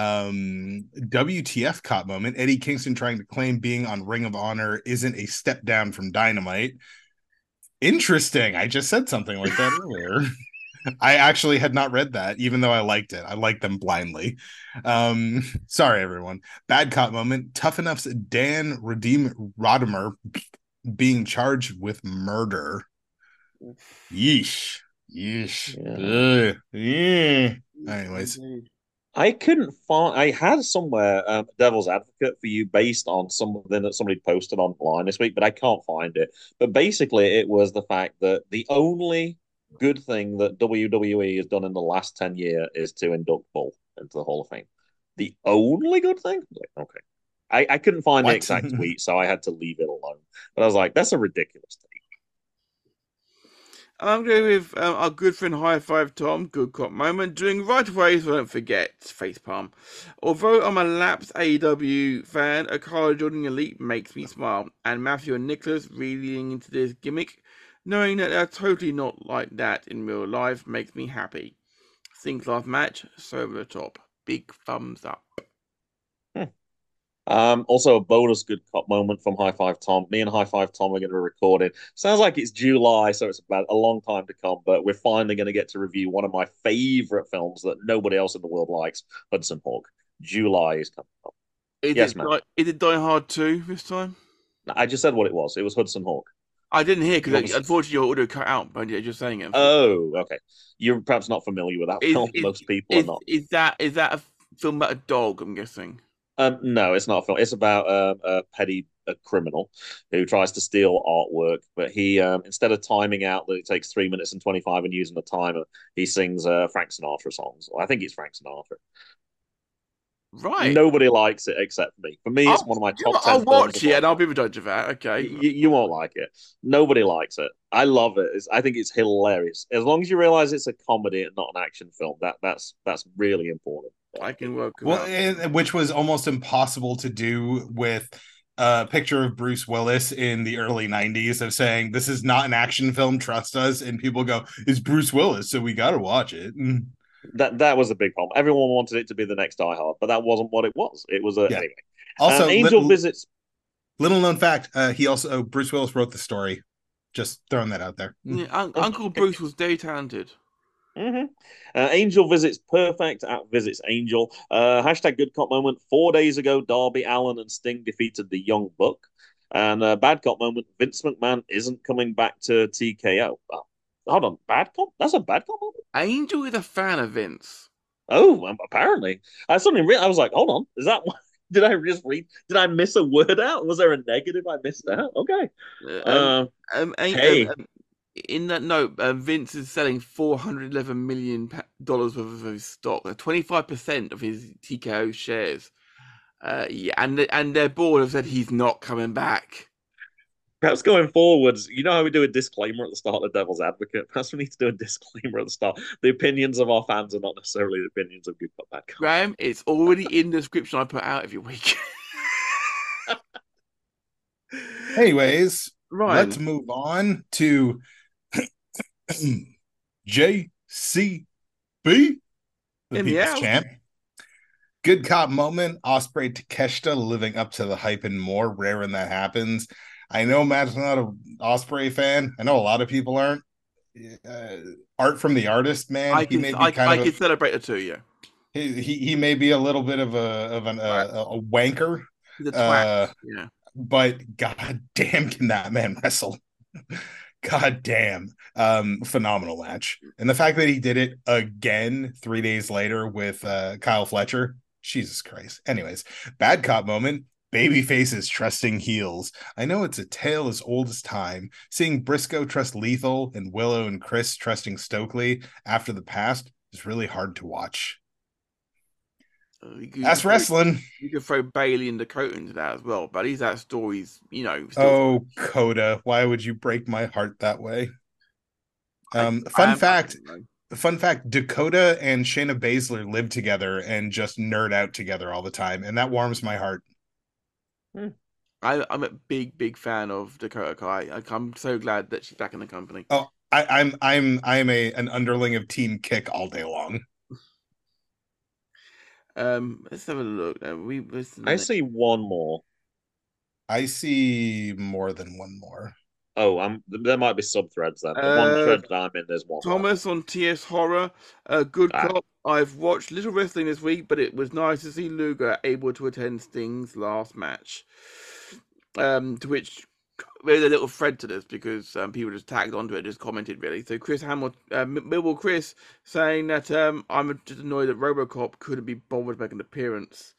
Speaker 4: WTF cop moment, Eddie Kingston trying to claim being on Ring of Honor isn't a step down from Dynamite. Interesting. I just said something like that earlier. I actually had not read that, even though I liked it. I liked them blindly. Sorry, everyone. Bad cop moment. Tough Enough's Dan Rodimer being charged with murder. Yeesh. Yeah. Anyways.
Speaker 3: I couldn't find. I had somewhere Devil's Advocate for you based on something that somebody posted online this week, but I can't find it. But basically, it was the fact that the only good thing that WWE has done in the last 10 years is to induct Bull into the Hall of Fame. The only good thing? Like, okay. I couldn't find the exact tweet, so I had to leave it alone. But I was like, that's a ridiculous thing.
Speaker 5: I'm going with our good friend High Five Tom, good cop moment, doing right away so I don't forget, facepalm. Although I'm a lapsed AEW fan, a Carl Jordan Elite makes me smile, and Matthew and Nicholas reading into this gimmick, knowing that they're totally not like that in real life, makes me happy. Think last match, so over the top. Big thumbs up.
Speaker 3: Also a bonus good cop moment from High Five Tom. Me and High Five Tom are going to record it. Sounds like it's July, so it's about a long time to come, but we're finally going to get to review one of my favorite films that nobody else in the world likes, Hudson Hawk. July is coming up. Yes, man.
Speaker 5: Is it Die Hard 2 this time?
Speaker 3: I just said what it was. It was Hudson Hawk.
Speaker 5: I didn't hear because unfortunately your audio cut out, but you're just saying it.
Speaker 3: Oh, okay. You're perhaps not familiar with that film. Most people are not.
Speaker 5: Is that a film about a dog, I'm guessing?
Speaker 3: No, it's not a film. It's about a petty criminal who tries to steal artwork, but he instead of timing out that it takes 3 minutes and 25 and using the timer, he sings Frank Sinatra songs. I think it's Frank Sinatra.
Speaker 5: Right.
Speaker 3: Nobody likes it except me. For me, it's one of my top 10.
Speaker 5: I'll watch it and I'll be the judge of that. Okay.
Speaker 3: You won't like it. Nobody likes it. I love it. I think it's hilarious. As long as you realize it's a comedy and not an action film, that's really important.
Speaker 5: I can work
Speaker 4: which was almost impossible to do with a picture of Bruce Willis in the early 90s of saying, this is not an action film, trust us. And people go, it's Bruce Willis, so we got to watch it.
Speaker 3: That was a big problem. Everyone wanted it to be the next Die Hard, but that wasn't what it was. It was anyway.
Speaker 4: Also,
Speaker 3: Angel Visits.
Speaker 4: Little known fact, Bruce Willis wrote the story. Just throwing that out there.
Speaker 5: Yeah, Uncle Bruce was very talented.
Speaker 3: Mm-hmm. Angel Visits Perfect at Visits Angel. Hashtag good cop moment. 4 days ago, Darby Allin and Sting defeated the Young Buck. And bad cop moment. Vince McMahon isn't coming back to TKO. Hold on, bad cop? That's a bad cop moment?
Speaker 5: Angel is a fan of Vince.
Speaker 3: Oh, apparently. I suddenly I was like, hold on, is that did I just read? Did I miss a word out? Was there a negative I missed out? Okay.
Speaker 5: In that note, Vince is selling $411 million worth of his stock, 25% of his TKO shares. And their board have said he's not coming back.
Speaker 3: Perhaps going forwards, you know how we do a disclaimer at the start of Devil's Advocate? Perhaps we need to do a disclaimer at the start. The opinions of our fans are not necessarily the opinions of Good Cop, Bad Cop.
Speaker 5: Graham, it's already in the description I put out every week.
Speaker 4: Anyways,
Speaker 5: Ryan.
Speaker 4: Let's move on to JCB, the People's Champ. Good cop moment. Ospreay Takeshita living up to the hype and more. Rare when that happens. I know Matt's not an Ospreay fan. I know a lot of people aren't. Art from the artist, man.
Speaker 5: I can celebrate it too. Yeah.
Speaker 4: He may be a little bit of a wanker.
Speaker 5: He's a twat. Yeah.
Speaker 4: But god damn, can that man wrestle? God damn. Phenomenal match. And the fact that he did it again 3 days later with Kyle Fletcher. Jesus Christ. Anyways, bad cop moment. Baby faces trusting heels. I know it's a tale as old as time. Seeing Briscoe trust Lethal and Willow and Chris trusting Stokely after the past is really hard to watch. That's wrestling.
Speaker 5: You could throw Bailey and Dakota into that as well, but that story's,
Speaker 4: Oh, Coda, why would you break my heart that way? Fun fact: Dakota and Shayna Baszler live together and just nerd out together all the time, and that warms my heart.
Speaker 5: I'm a big fan of Dakota Kai. I'm so glad that she's back in the company.
Speaker 4: Oh, I'm an underling of Team Kick all day long.
Speaker 5: Let's have a look.
Speaker 3: I see one more.
Speaker 4: I see more than one more.
Speaker 3: Oh, there might be sub threads then. The one thread that I'm in, there's one.
Speaker 5: Thomas on TS Horror, good cop. I've watched little wrestling this week, but it was nice to see Luger able to attend Sting's last match. To which there's a little thread to this because people just tagged onto it, just commented really. So Chris Hamilton, Millwall Chris, saying that I'm just annoyed that RoboCop couldn't be bothered to make an appearance.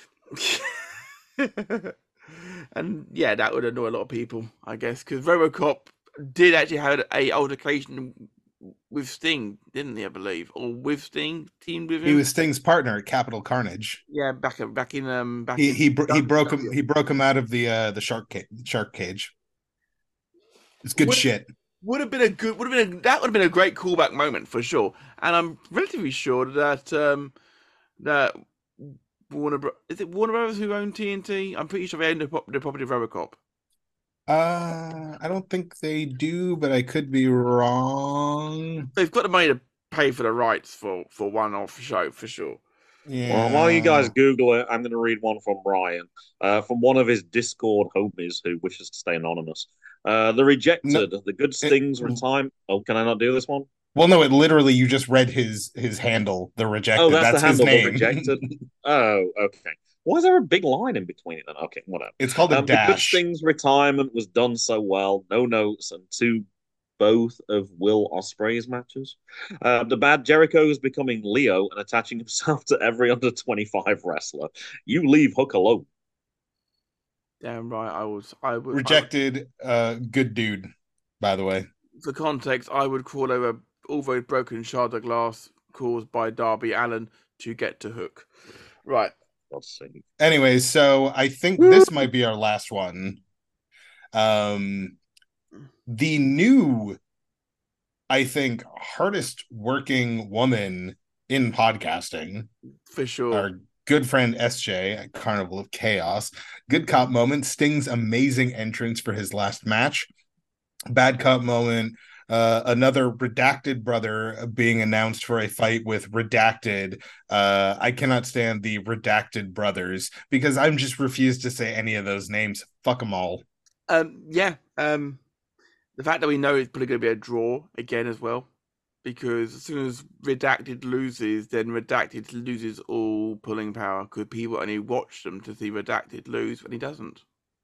Speaker 5: And yeah, that would annoy a lot of people, I guess, because RoboCop did actually have a altercation with Sting, didn't he? I believe, or with Sting, teamed with him.
Speaker 4: He was Sting's partner at Capital Carnage.
Speaker 5: Yeah,
Speaker 4: He broke him out of the shark cage. It's good shit.
Speaker 5: That would have been a great callback moment for sure. And I'm relatively sure that Warner Brothers who own TNT? I'm pretty sure they own the property of RoboCop.
Speaker 4: I don't think they do, but I could be wrong.
Speaker 5: They've got the money to pay for the rights for one-off show for sure.
Speaker 3: Yeah. Well, while you guys Google it, I'm going to read one from Ryan, from one of his Discord homies who wishes to stay anonymous. The Rejected, the Good Stings Retirement. Oh, can I not do this one?
Speaker 4: Well, no, it literally, you just read his handle, The Rejected.
Speaker 3: Oh, that's the handle,
Speaker 4: his name.
Speaker 3: The Rejected. Oh, okay. Why is there a big line in between it then? Okay, whatever.
Speaker 4: It's called a dash.
Speaker 3: The Good Stings Retirement was done so well. No notes and both of Will Ospreay's matches. The Bad Jericho is becoming Leo and attaching himself to every under 25 wrestler. You leave Hook alone.
Speaker 5: Damn right, I would.
Speaker 4: Rejected, good dude, by the way.
Speaker 5: For context, I would crawl over all those broken shards of glass caused by Darby Allin to get to Hook. Right.
Speaker 3: Let's see.
Speaker 4: Anyways, so I think this might be our last one. The new, I think, hardest working woman in podcasting.
Speaker 5: For sure.
Speaker 4: Our good friend SJ at Carnival of Chaos. Good cop moment. Sting's amazing entrance for his last match. Bad cop moment. Another Redacted brother being announced for a fight with Redacted. I cannot stand the Redacted brothers because I'm just refused to say any of those names. Fuck them all.
Speaker 5: Yeah. The fact that we know it's probably going to be a draw again as well, because as soon as Redacted loses, then Redacted loses all pulling power because people only watch them to see Redacted lose when he doesn't.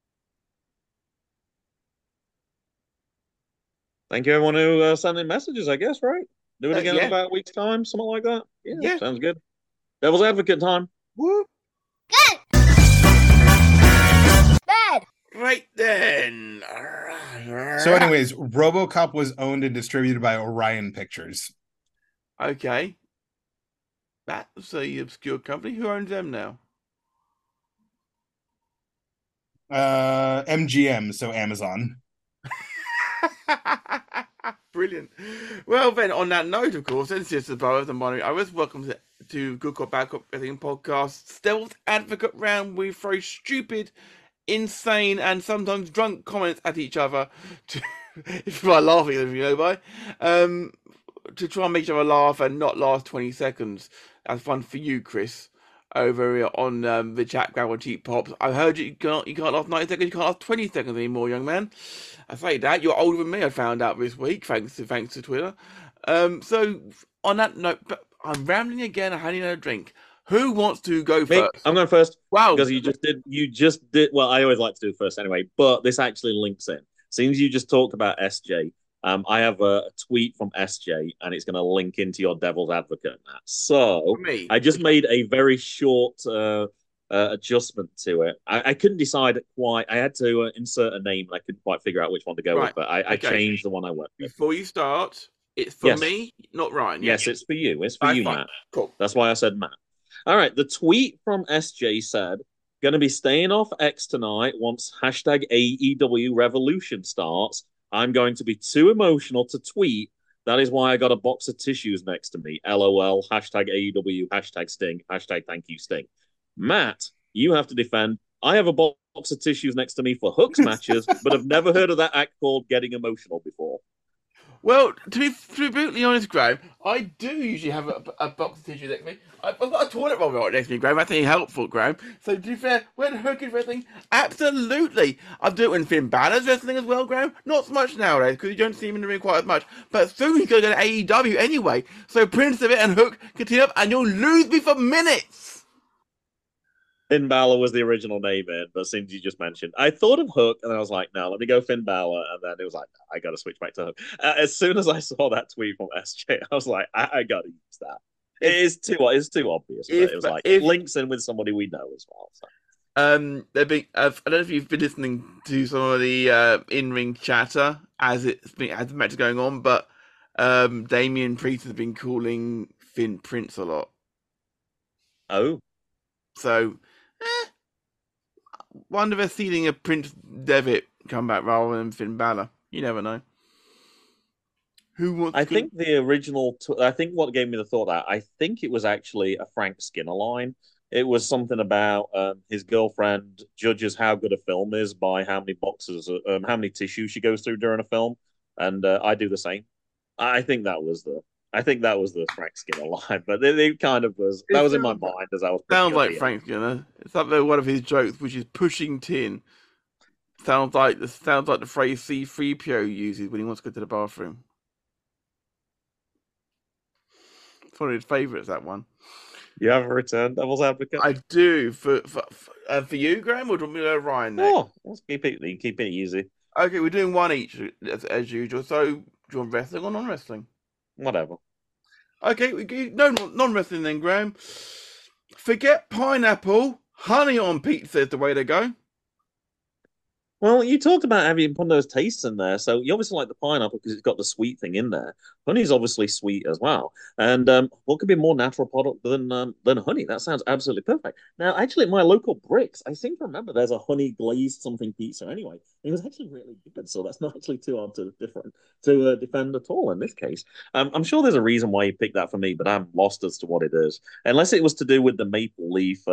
Speaker 3: Thank you, everyone who sent in messages, I guess, right? Do it again in about a week's time, something like that. Yeah, sounds good. Devil's Advocate time.
Speaker 5: Whoop.
Speaker 2: Good. Bad.
Speaker 5: Right then.
Speaker 4: So anyways, RoboCop was owned and distributed by Orion Pictures.
Speaker 5: Okay. That's a obscure company. Who owns them now?
Speaker 4: MGM, so Amazon.
Speaker 5: Brilliant. Well, then, on that note, of course, this is above the money. I was welcome to Good Cop, Bad Cop, Everything podcast. Stealth Advocate round. We throw stupid, insane, and sometimes drunk comments at each other. If you are laughing, if you know by, to try and make each other laugh and not last 20 seconds. That's fun for you, Chris. Over here on the chat ground on Cheap Pops. I heard you can't last 90 seconds, you can't last 20 seconds anymore, young man. I say that, you're older than me, I found out this week, thanks to Twitter. So, on that note, I'm rambling again, I had another drink. Who wants to go first?
Speaker 3: I'm going first.
Speaker 5: Wow.
Speaker 3: Because you just did, well, I always like to do first anyway, but this actually links in. Since you just talked about SJ, I have a tweet from SJ, and it's going to link into your Devil's Advocate now. So I just made a very short adjustment to it. I couldn't decide quite. I had to insert a name, and I couldn't quite figure out which one to go with, but I changed the one I went with.
Speaker 5: Before you start, it's for me, not Ryan.
Speaker 3: Yes, it's for you. It's for you,
Speaker 5: fine.
Speaker 3: Matt.
Speaker 5: Cool.
Speaker 3: That's why I said Matt. All right, the tweet from SJ said, going to be staying off X tonight once hashtag AEW Revolution starts. I'm going to be too emotional to tweet, That is why I got a box of tissues next to me. LOL, hashtag AEW, hashtag Sting, hashtag thank you, Sting. Matt, you have to defend. I have a box of tissues next to me for Hook's matches, but have never heard of that act called getting emotional before.
Speaker 5: Well, to be brutally honest, Graham, I do usually have a box of tissues next to me. I've got a toilet roll right next to me, Graham. That's really helpful, Graham. So, to be fair, when Hook is wrestling, absolutely. I do it when Finn Balor's wrestling as well, Graham. Not so much nowadays, because you don't see him in the ring quite as much. But soon he's going to go to AEW anyway. So, Prince of it and Hook can team up, and you'll lose me for minutes.
Speaker 3: Finn Balor was the original name in, but since you just mentioned, I thought of Hook, and I was like, no, let me go Finn Balor, and then it was like, no, I got to switch back to Hook. As soon as I saw that tweet from SJ, I was like, I got to use that. It's too obvious. But it was like it links in with somebody we know as well. So.
Speaker 5: I don't know if you've been listening to some of the in-ring chatter as the match is going on, but Damian Priest has been calling Finn Prince a lot.
Speaker 3: Oh,
Speaker 5: so. Wonder if they're seeding a Prince Devitt comeback rather than Finn Balor. You never know.
Speaker 3: I think the original. I think what gave me the thought that I think it was actually a Frank Skinner line. It was something about his girlfriend judges how good a film is by how many boxes, how many tissues she goes through during a film, and I do the same. I think that was the Frank Skinner line, but it kind of was. That was in my mind as I was.
Speaker 5: Sounds like Frank Skinner. It's like one of his jokes, which is pushing tin. Sounds like the phrase C-3PO uses when he wants to go to the bathroom. It's one of his favourites. That one.
Speaker 3: You have a return Devil's Advocate.
Speaker 5: I do for you, Graham, or do you want me to go Ryan next?
Speaker 3: Oh, let's keep it easy.
Speaker 5: Okay, we're doing one each as usual. So, do you want wrestling or non-wrestling?
Speaker 3: Whatever.
Speaker 5: Okay, we no non-wrestling then, Graham. Forget pineapple. Honey on pizza is the way to go.
Speaker 3: Well, you talked about having put those tastes in there, so you obviously like the pineapple because it's got the sweet thing in there. Honey's obviously sweet as well, and what could be a more natural product than honey? That sounds absolutely perfect. Now, actually, at my local Bricks, I seem to remember there's a honey glazed something pizza. Anyway, it was actually really good, so that's not actually too hard to defend at all in this case. I'm sure there's a reason why you picked that for me, but I'm lost as to what it is, unless it was to do with the maple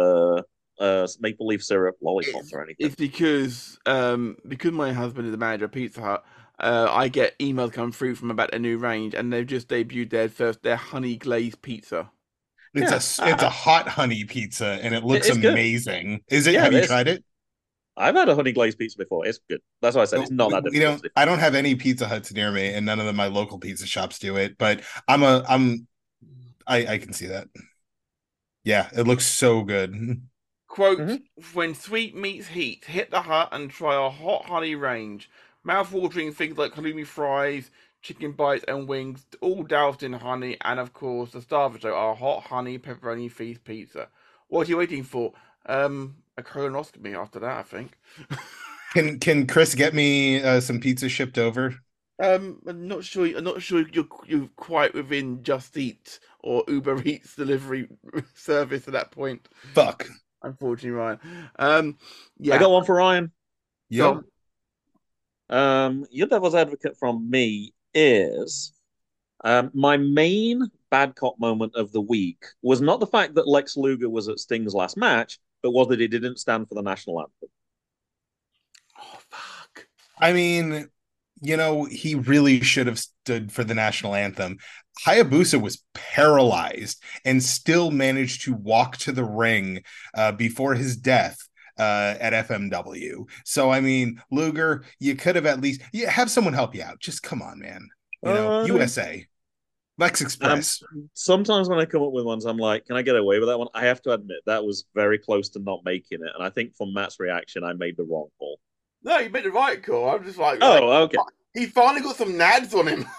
Speaker 3: leaf syrup lollipops or anything.
Speaker 5: It's because my husband is the manager of Pizza Hut. I get emails come through from about a new range, and they've just debuted their honey glazed pizza.
Speaker 4: It's a hot honey pizza, and it looks amazing. Good. Is it? Yeah, have you tried it?
Speaker 3: I've had a honey glazed pizza before. It's good. That's why I said it's not that difficult.
Speaker 4: I don't have any Pizza Huts near me, and none of my local pizza shops do it. But I can see that. Yeah, it looks so good.
Speaker 5: Quote, when sweet meets heat, hit the Hut and try our hot honey range. Mouth-watering things like halloumi fries, chicken bites and wings, all doused in honey, and of course, the star of the show, our hot honey pepperoni feast pizza. What are you waiting for? A colonoscopy after that, I think.
Speaker 4: Can Chris get me some pizza shipped over?
Speaker 5: I'm not sure you're quite within Just Eat or Uber Eats delivery service at that point.
Speaker 4: Fuck.
Speaker 5: Unfortunately, Ryan. Yeah.
Speaker 3: I got one for Ryan.
Speaker 4: Yep.
Speaker 3: Your devil's advocate from me is my main bad cop moment of the week was not the fact that Lex Luger was at Sting's last match, but was that he didn't stand for the national anthem.
Speaker 5: Oh, fuck.
Speaker 4: I mean, he really should have stood for the national anthem. Hayabusa was paralyzed and still managed to walk to the ring before his death at FMW. So, I mean, Luger, you could have at least have someone help you out. Just come on, man. USA. Lex Express.
Speaker 3: Sometimes when I come up with ones, I'm like, can I get away with that one? I have to admit, that was very close to not making it. And I think from Matt's reaction, I made the wrong call.
Speaker 5: No, you made the right call. I'm just like,
Speaker 3: okay.
Speaker 5: He finally got some nads on him.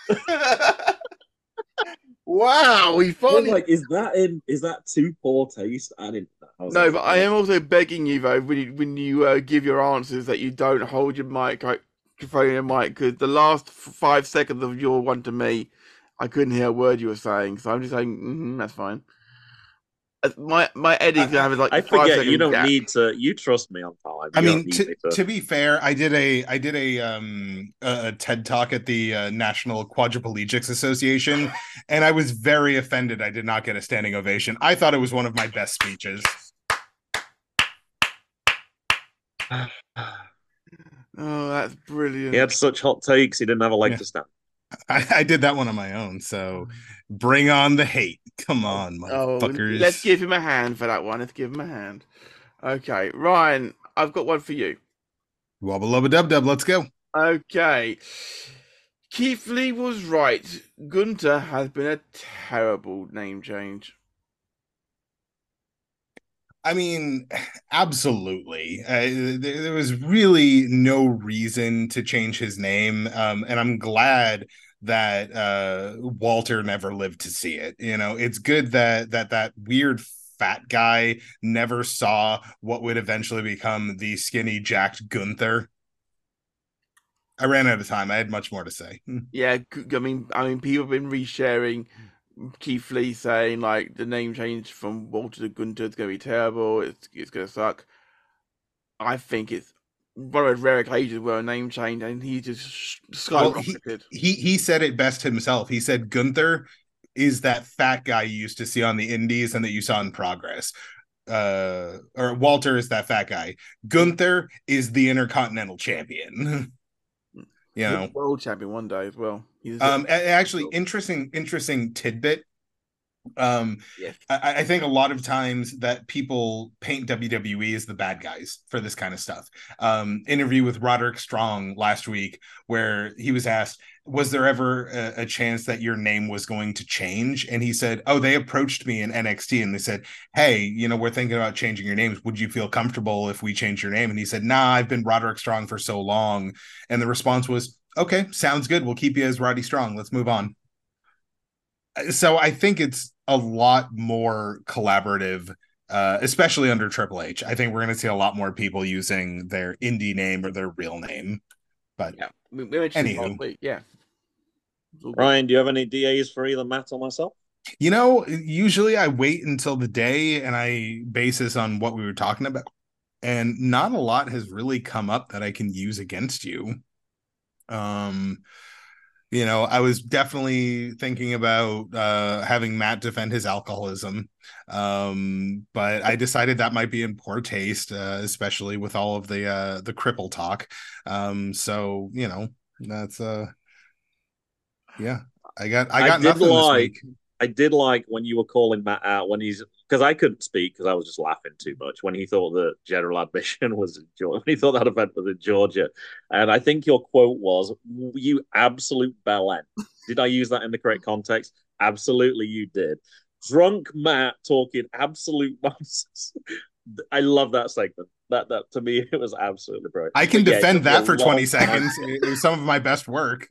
Speaker 5: Wow, he finally.
Speaker 3: Like, is that too poor taste? I didn't.
Speaker 5: No, but I am also begging you though, when you give your answers, that you don't hold your microphone in your mic, because the last 5 seconds of your one to me, I couldn't hear a word you were saying. So I'm just saying, that's fine. my Eddie's gonna have like
Speaker 3: I
Speaker 5: 5
Speaker 3: forget
Speaker 5: second
Speaker 3: you don't
Speaker 5: gap.
Speaker 3: need to. You trust me on time.
Speaker 4: I
Speaker 3: You
Speaker 4: mean,
Speaker 3: don't need me
Speaker 4: to be fair, I did a TED talk at the National Quadriplegics Association, and I was very offended I did not get a standing ovation. I thought it was one of my best speeches.
Speaker 5: Oh, that's brilliant.
Speaker 3: He had such hot takes. He didn't have a leg
Speaker 4: Yeah.
Speaker 3: to stand.
Speaker 4: I did that one on my own, so bring on the hate. Come on, motherfuckers.
Speaker 5: Let's give him a hand for that one. Let's give him a hand. Okay, Ryan, I've got one for you.
Speaker 4: Wubba lubba dub dub, let's go.
Speaker 5: Okay. Keith Lee was right. Gunter has been a terrible name change.
Speaker 4: I mean, absolutely. There was really no reason to change his name, and I'm glad that Walter never lived to see it. You know, it's good that weird fat guy never saw what would eventually become the skinny, jacked Gunther. I ran out of time. I had much more to say.
Speaker 5: Yeah, I mean, people have been resharing Keith Lee saying like the name change from Walter to Gunter is going to be terrible. It's going to suck. I think it's one of those rare occasions where a name change and he just skyrocketed.
Speaker 4: He said it best himself. He said Gunther is that fat guy you used to see on the indies and that you saw in Progress. Or Walter is that fat guy. Gunther is the Intercontinental Champion. You know,
Speaker 5: world champion one day as well.
Speaker 4: Actually, interesting tidbit.
Speaker 5: Yes.
Speaker 4: I think a lot of times that people paint WWE as the bad guys for this kind of stuff. Interview with Roderick Strong last week where he was asked, was there ever a chance that your name was going to change? And he said, oh, they approached me in NXT and they said, hey, you know, we're thinking about changing your names. Would you feel comfortable if we change your name? And he said, nah, I've been Roderick Strong for so long. And the response was, okay, sounds good. We'll keep you as Roddy Strong. Let's move on. So I think it's a lot more collaborative, especially under Triple H. I think we're going to see a lot more people using their indie name or their real name. But
Speaker 5: yeah, we mentioned last week. Yeah.
Speaker 3: Ryan, do you have any DAs for either Matt or myself?
Speaker 4: You know, usually I wait until the day and I base this on what we were talking about. And not a lot has really come up that I can use against you. You know, I was definitely thinking about having Matt defend his alcoholism. But I decided that might be in poor taste, especially with all of the cripple talk. So, you know, that's yeah. I got nothing this week.
Speaker 3: I did like when you were calling Matt out when he's because I couldn't speak because I was just laughing too much when he thought that general admission was in Georgia, when he thought that event was in Georgia, and I think your quote was "You absolute bellend." Did I use that in the correct context? Absolutely, you did. Drunk Matt talking absolute nonsense. I love that segment. That to me it was absolutely brilliant.
Speaker 4: I can defend that for 20 seconds. It was some of my best work.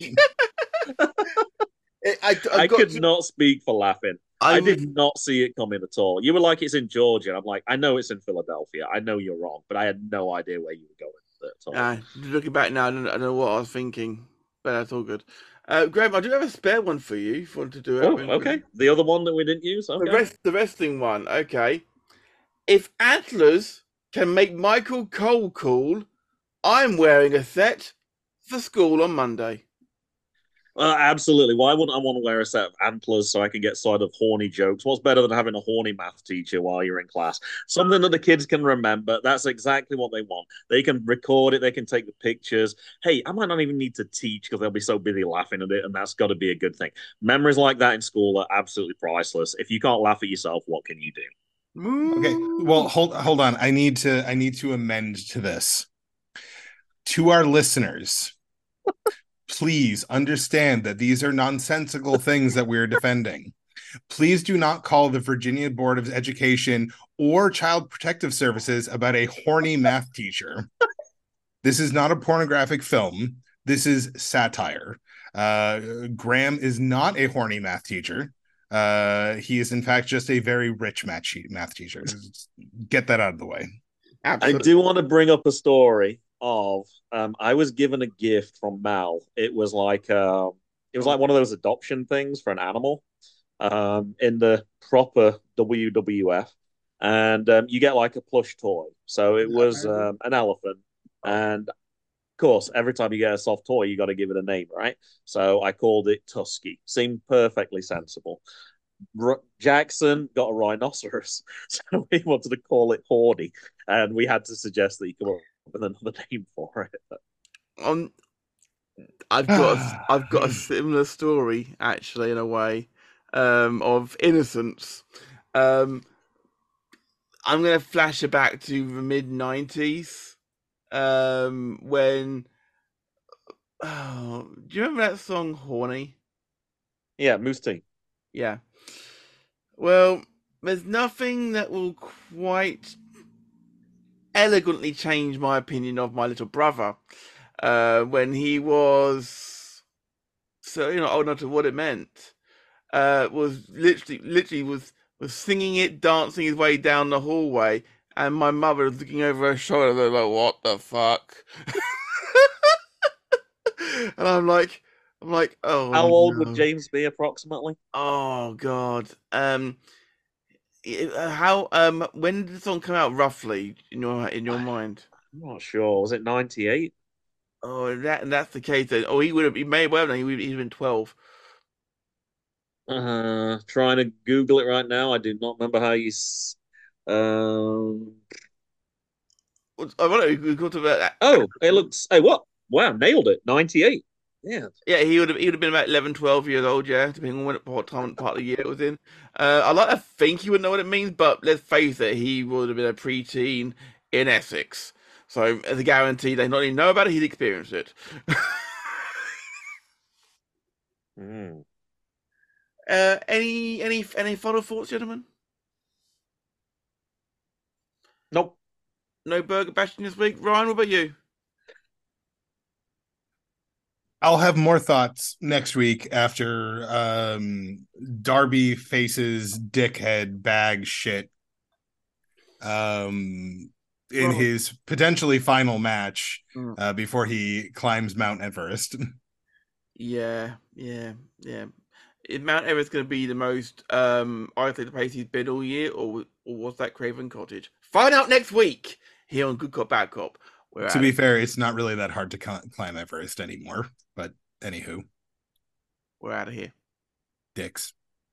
Speaker 3: I could not speak for laughing. I did not see it coming at all. You were like, it's in Georgia. And I'm like, I know it's in Philadelphia. I know you're wrong, but I had no idea where you were going at all.
Speaker 5: Looking back now, I don't know what I was thinking, but that's all good. Graham, I do have a spare one for you if you want to do it.
Speaker 3: Oh, okay. The other one that we didn't use? Okay.
Speaker 5: The wrestling one, okay. If Antlers can make Michael Cole cool, I'm wearing a set for school on Monday.
Speaker 3: Absolutely. Why wouldn't I want to wear a set of antlers so I can get sort of horny jokes? What's better than having a horny math teacher while you're in class? Something that the kids can remember. That's exactly what they want. They can record it. They can take the pictures. Hey, I might not even need to teach because they'll be so busy laughing at it, and that's got to be a good thing. Memories like that in school are absolutely priceless. If you can't laugh at yourself, what can you do?
Speaker 4: Okay. Well, hold on. I need to amend to this. To our listeners, please understand that these are nonsensical things that we're defending. Please do not call the Virginia Board of Education or Child Protective Services about a horny math teacher. This is not a pornographic film. This is satire. Graham is not a horny math teacher. He is, in fact, just a very rich math teacher. Get that out of the way.
Speaker 3: Absolutely. I do want to bring up a story of I was given a gift from Mal. It was like one of those adoption things for an animal in the proper WWF. and you get like a plush toy. So it was an elephant, and of course, every time you get a soft toy, you got to give it a name, right? So I called it Tusky. Seemed perfectly sensible. Jackson got a rhinoceros, so we wanted to call it Hordy, and we had to suggest that you come up with another name for it.
Speaker 5: I've got a similar story, actually, in a way, of innocence. I'm going to flash it back to the mid-90s, when... Oh, do you remember that song, Horny?
Speaker 3: Yeah, Moose T.
Speaker 5: Yeah. Well, there's nothing that will quite elegantly change my opinion of my little brother. When he was old enough to what it meant, was literally was singing it, dancing his way down the hallway, and my mother was looking over her shoulder, like, "What the fuck?" And I'm like, oh.
Speaker 3: How old would James be approximately?
Speaker 5: Oh God. When did the song come out roughly in your mind?
Speaker 3: I'm not sure. Was it 98?
Speaker 5: Oh, that's the case then. Oh, he may well have been. He'd been 12.
Speaker 3: Trying to Google it right now. I do not remember how you.
Speaker 5: I wonder if we talked about that.
Speaker 3: Oh, it looks. Hey, what? Wow, nailed it. 98. Yeah.
Speaker 5: Yeah, he would have been about 11, 12 years old, yeah, depending on what part of the year it was in. I like to think he would know what it means, but let's face it, he would have been a preteen in Essex. So, as a guarantee, they not only know about it, he'd experienced it. Any final thoughts, gentlemen?
Speaker 3: Nope.
Speaker 5: No burger bashing this week. Ryan, what about you?
Speaker 4: I'll have more thoughts next week after Darby faces dickhead bag shit in his potentially final match before he climbs Mount Everest.
Speaker 5: Yeah. Is Mount Everest going to be the most I think the place he's been all year, or was that Craven Cottage? Find out next week here on Good Cop Bad Cop.
Speaker 4: To be fair, it's not really that hard to climb Everest anymore. But anywho,
Speaker 5: we're out of here.
Speaker 4: Dicks.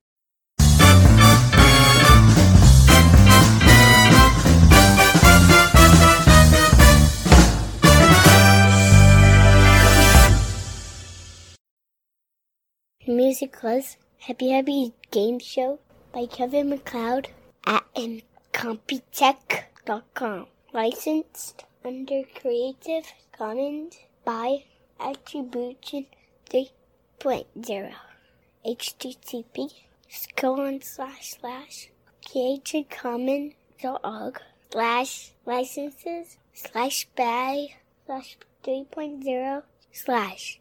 Speaker 2: Music was Happy Happy Game Show by Kevin MacLeod at Incompetech.com. Licensed under Creative Commons by Attribution 3.0. http://creativecommons.org/licenses/by/3.0/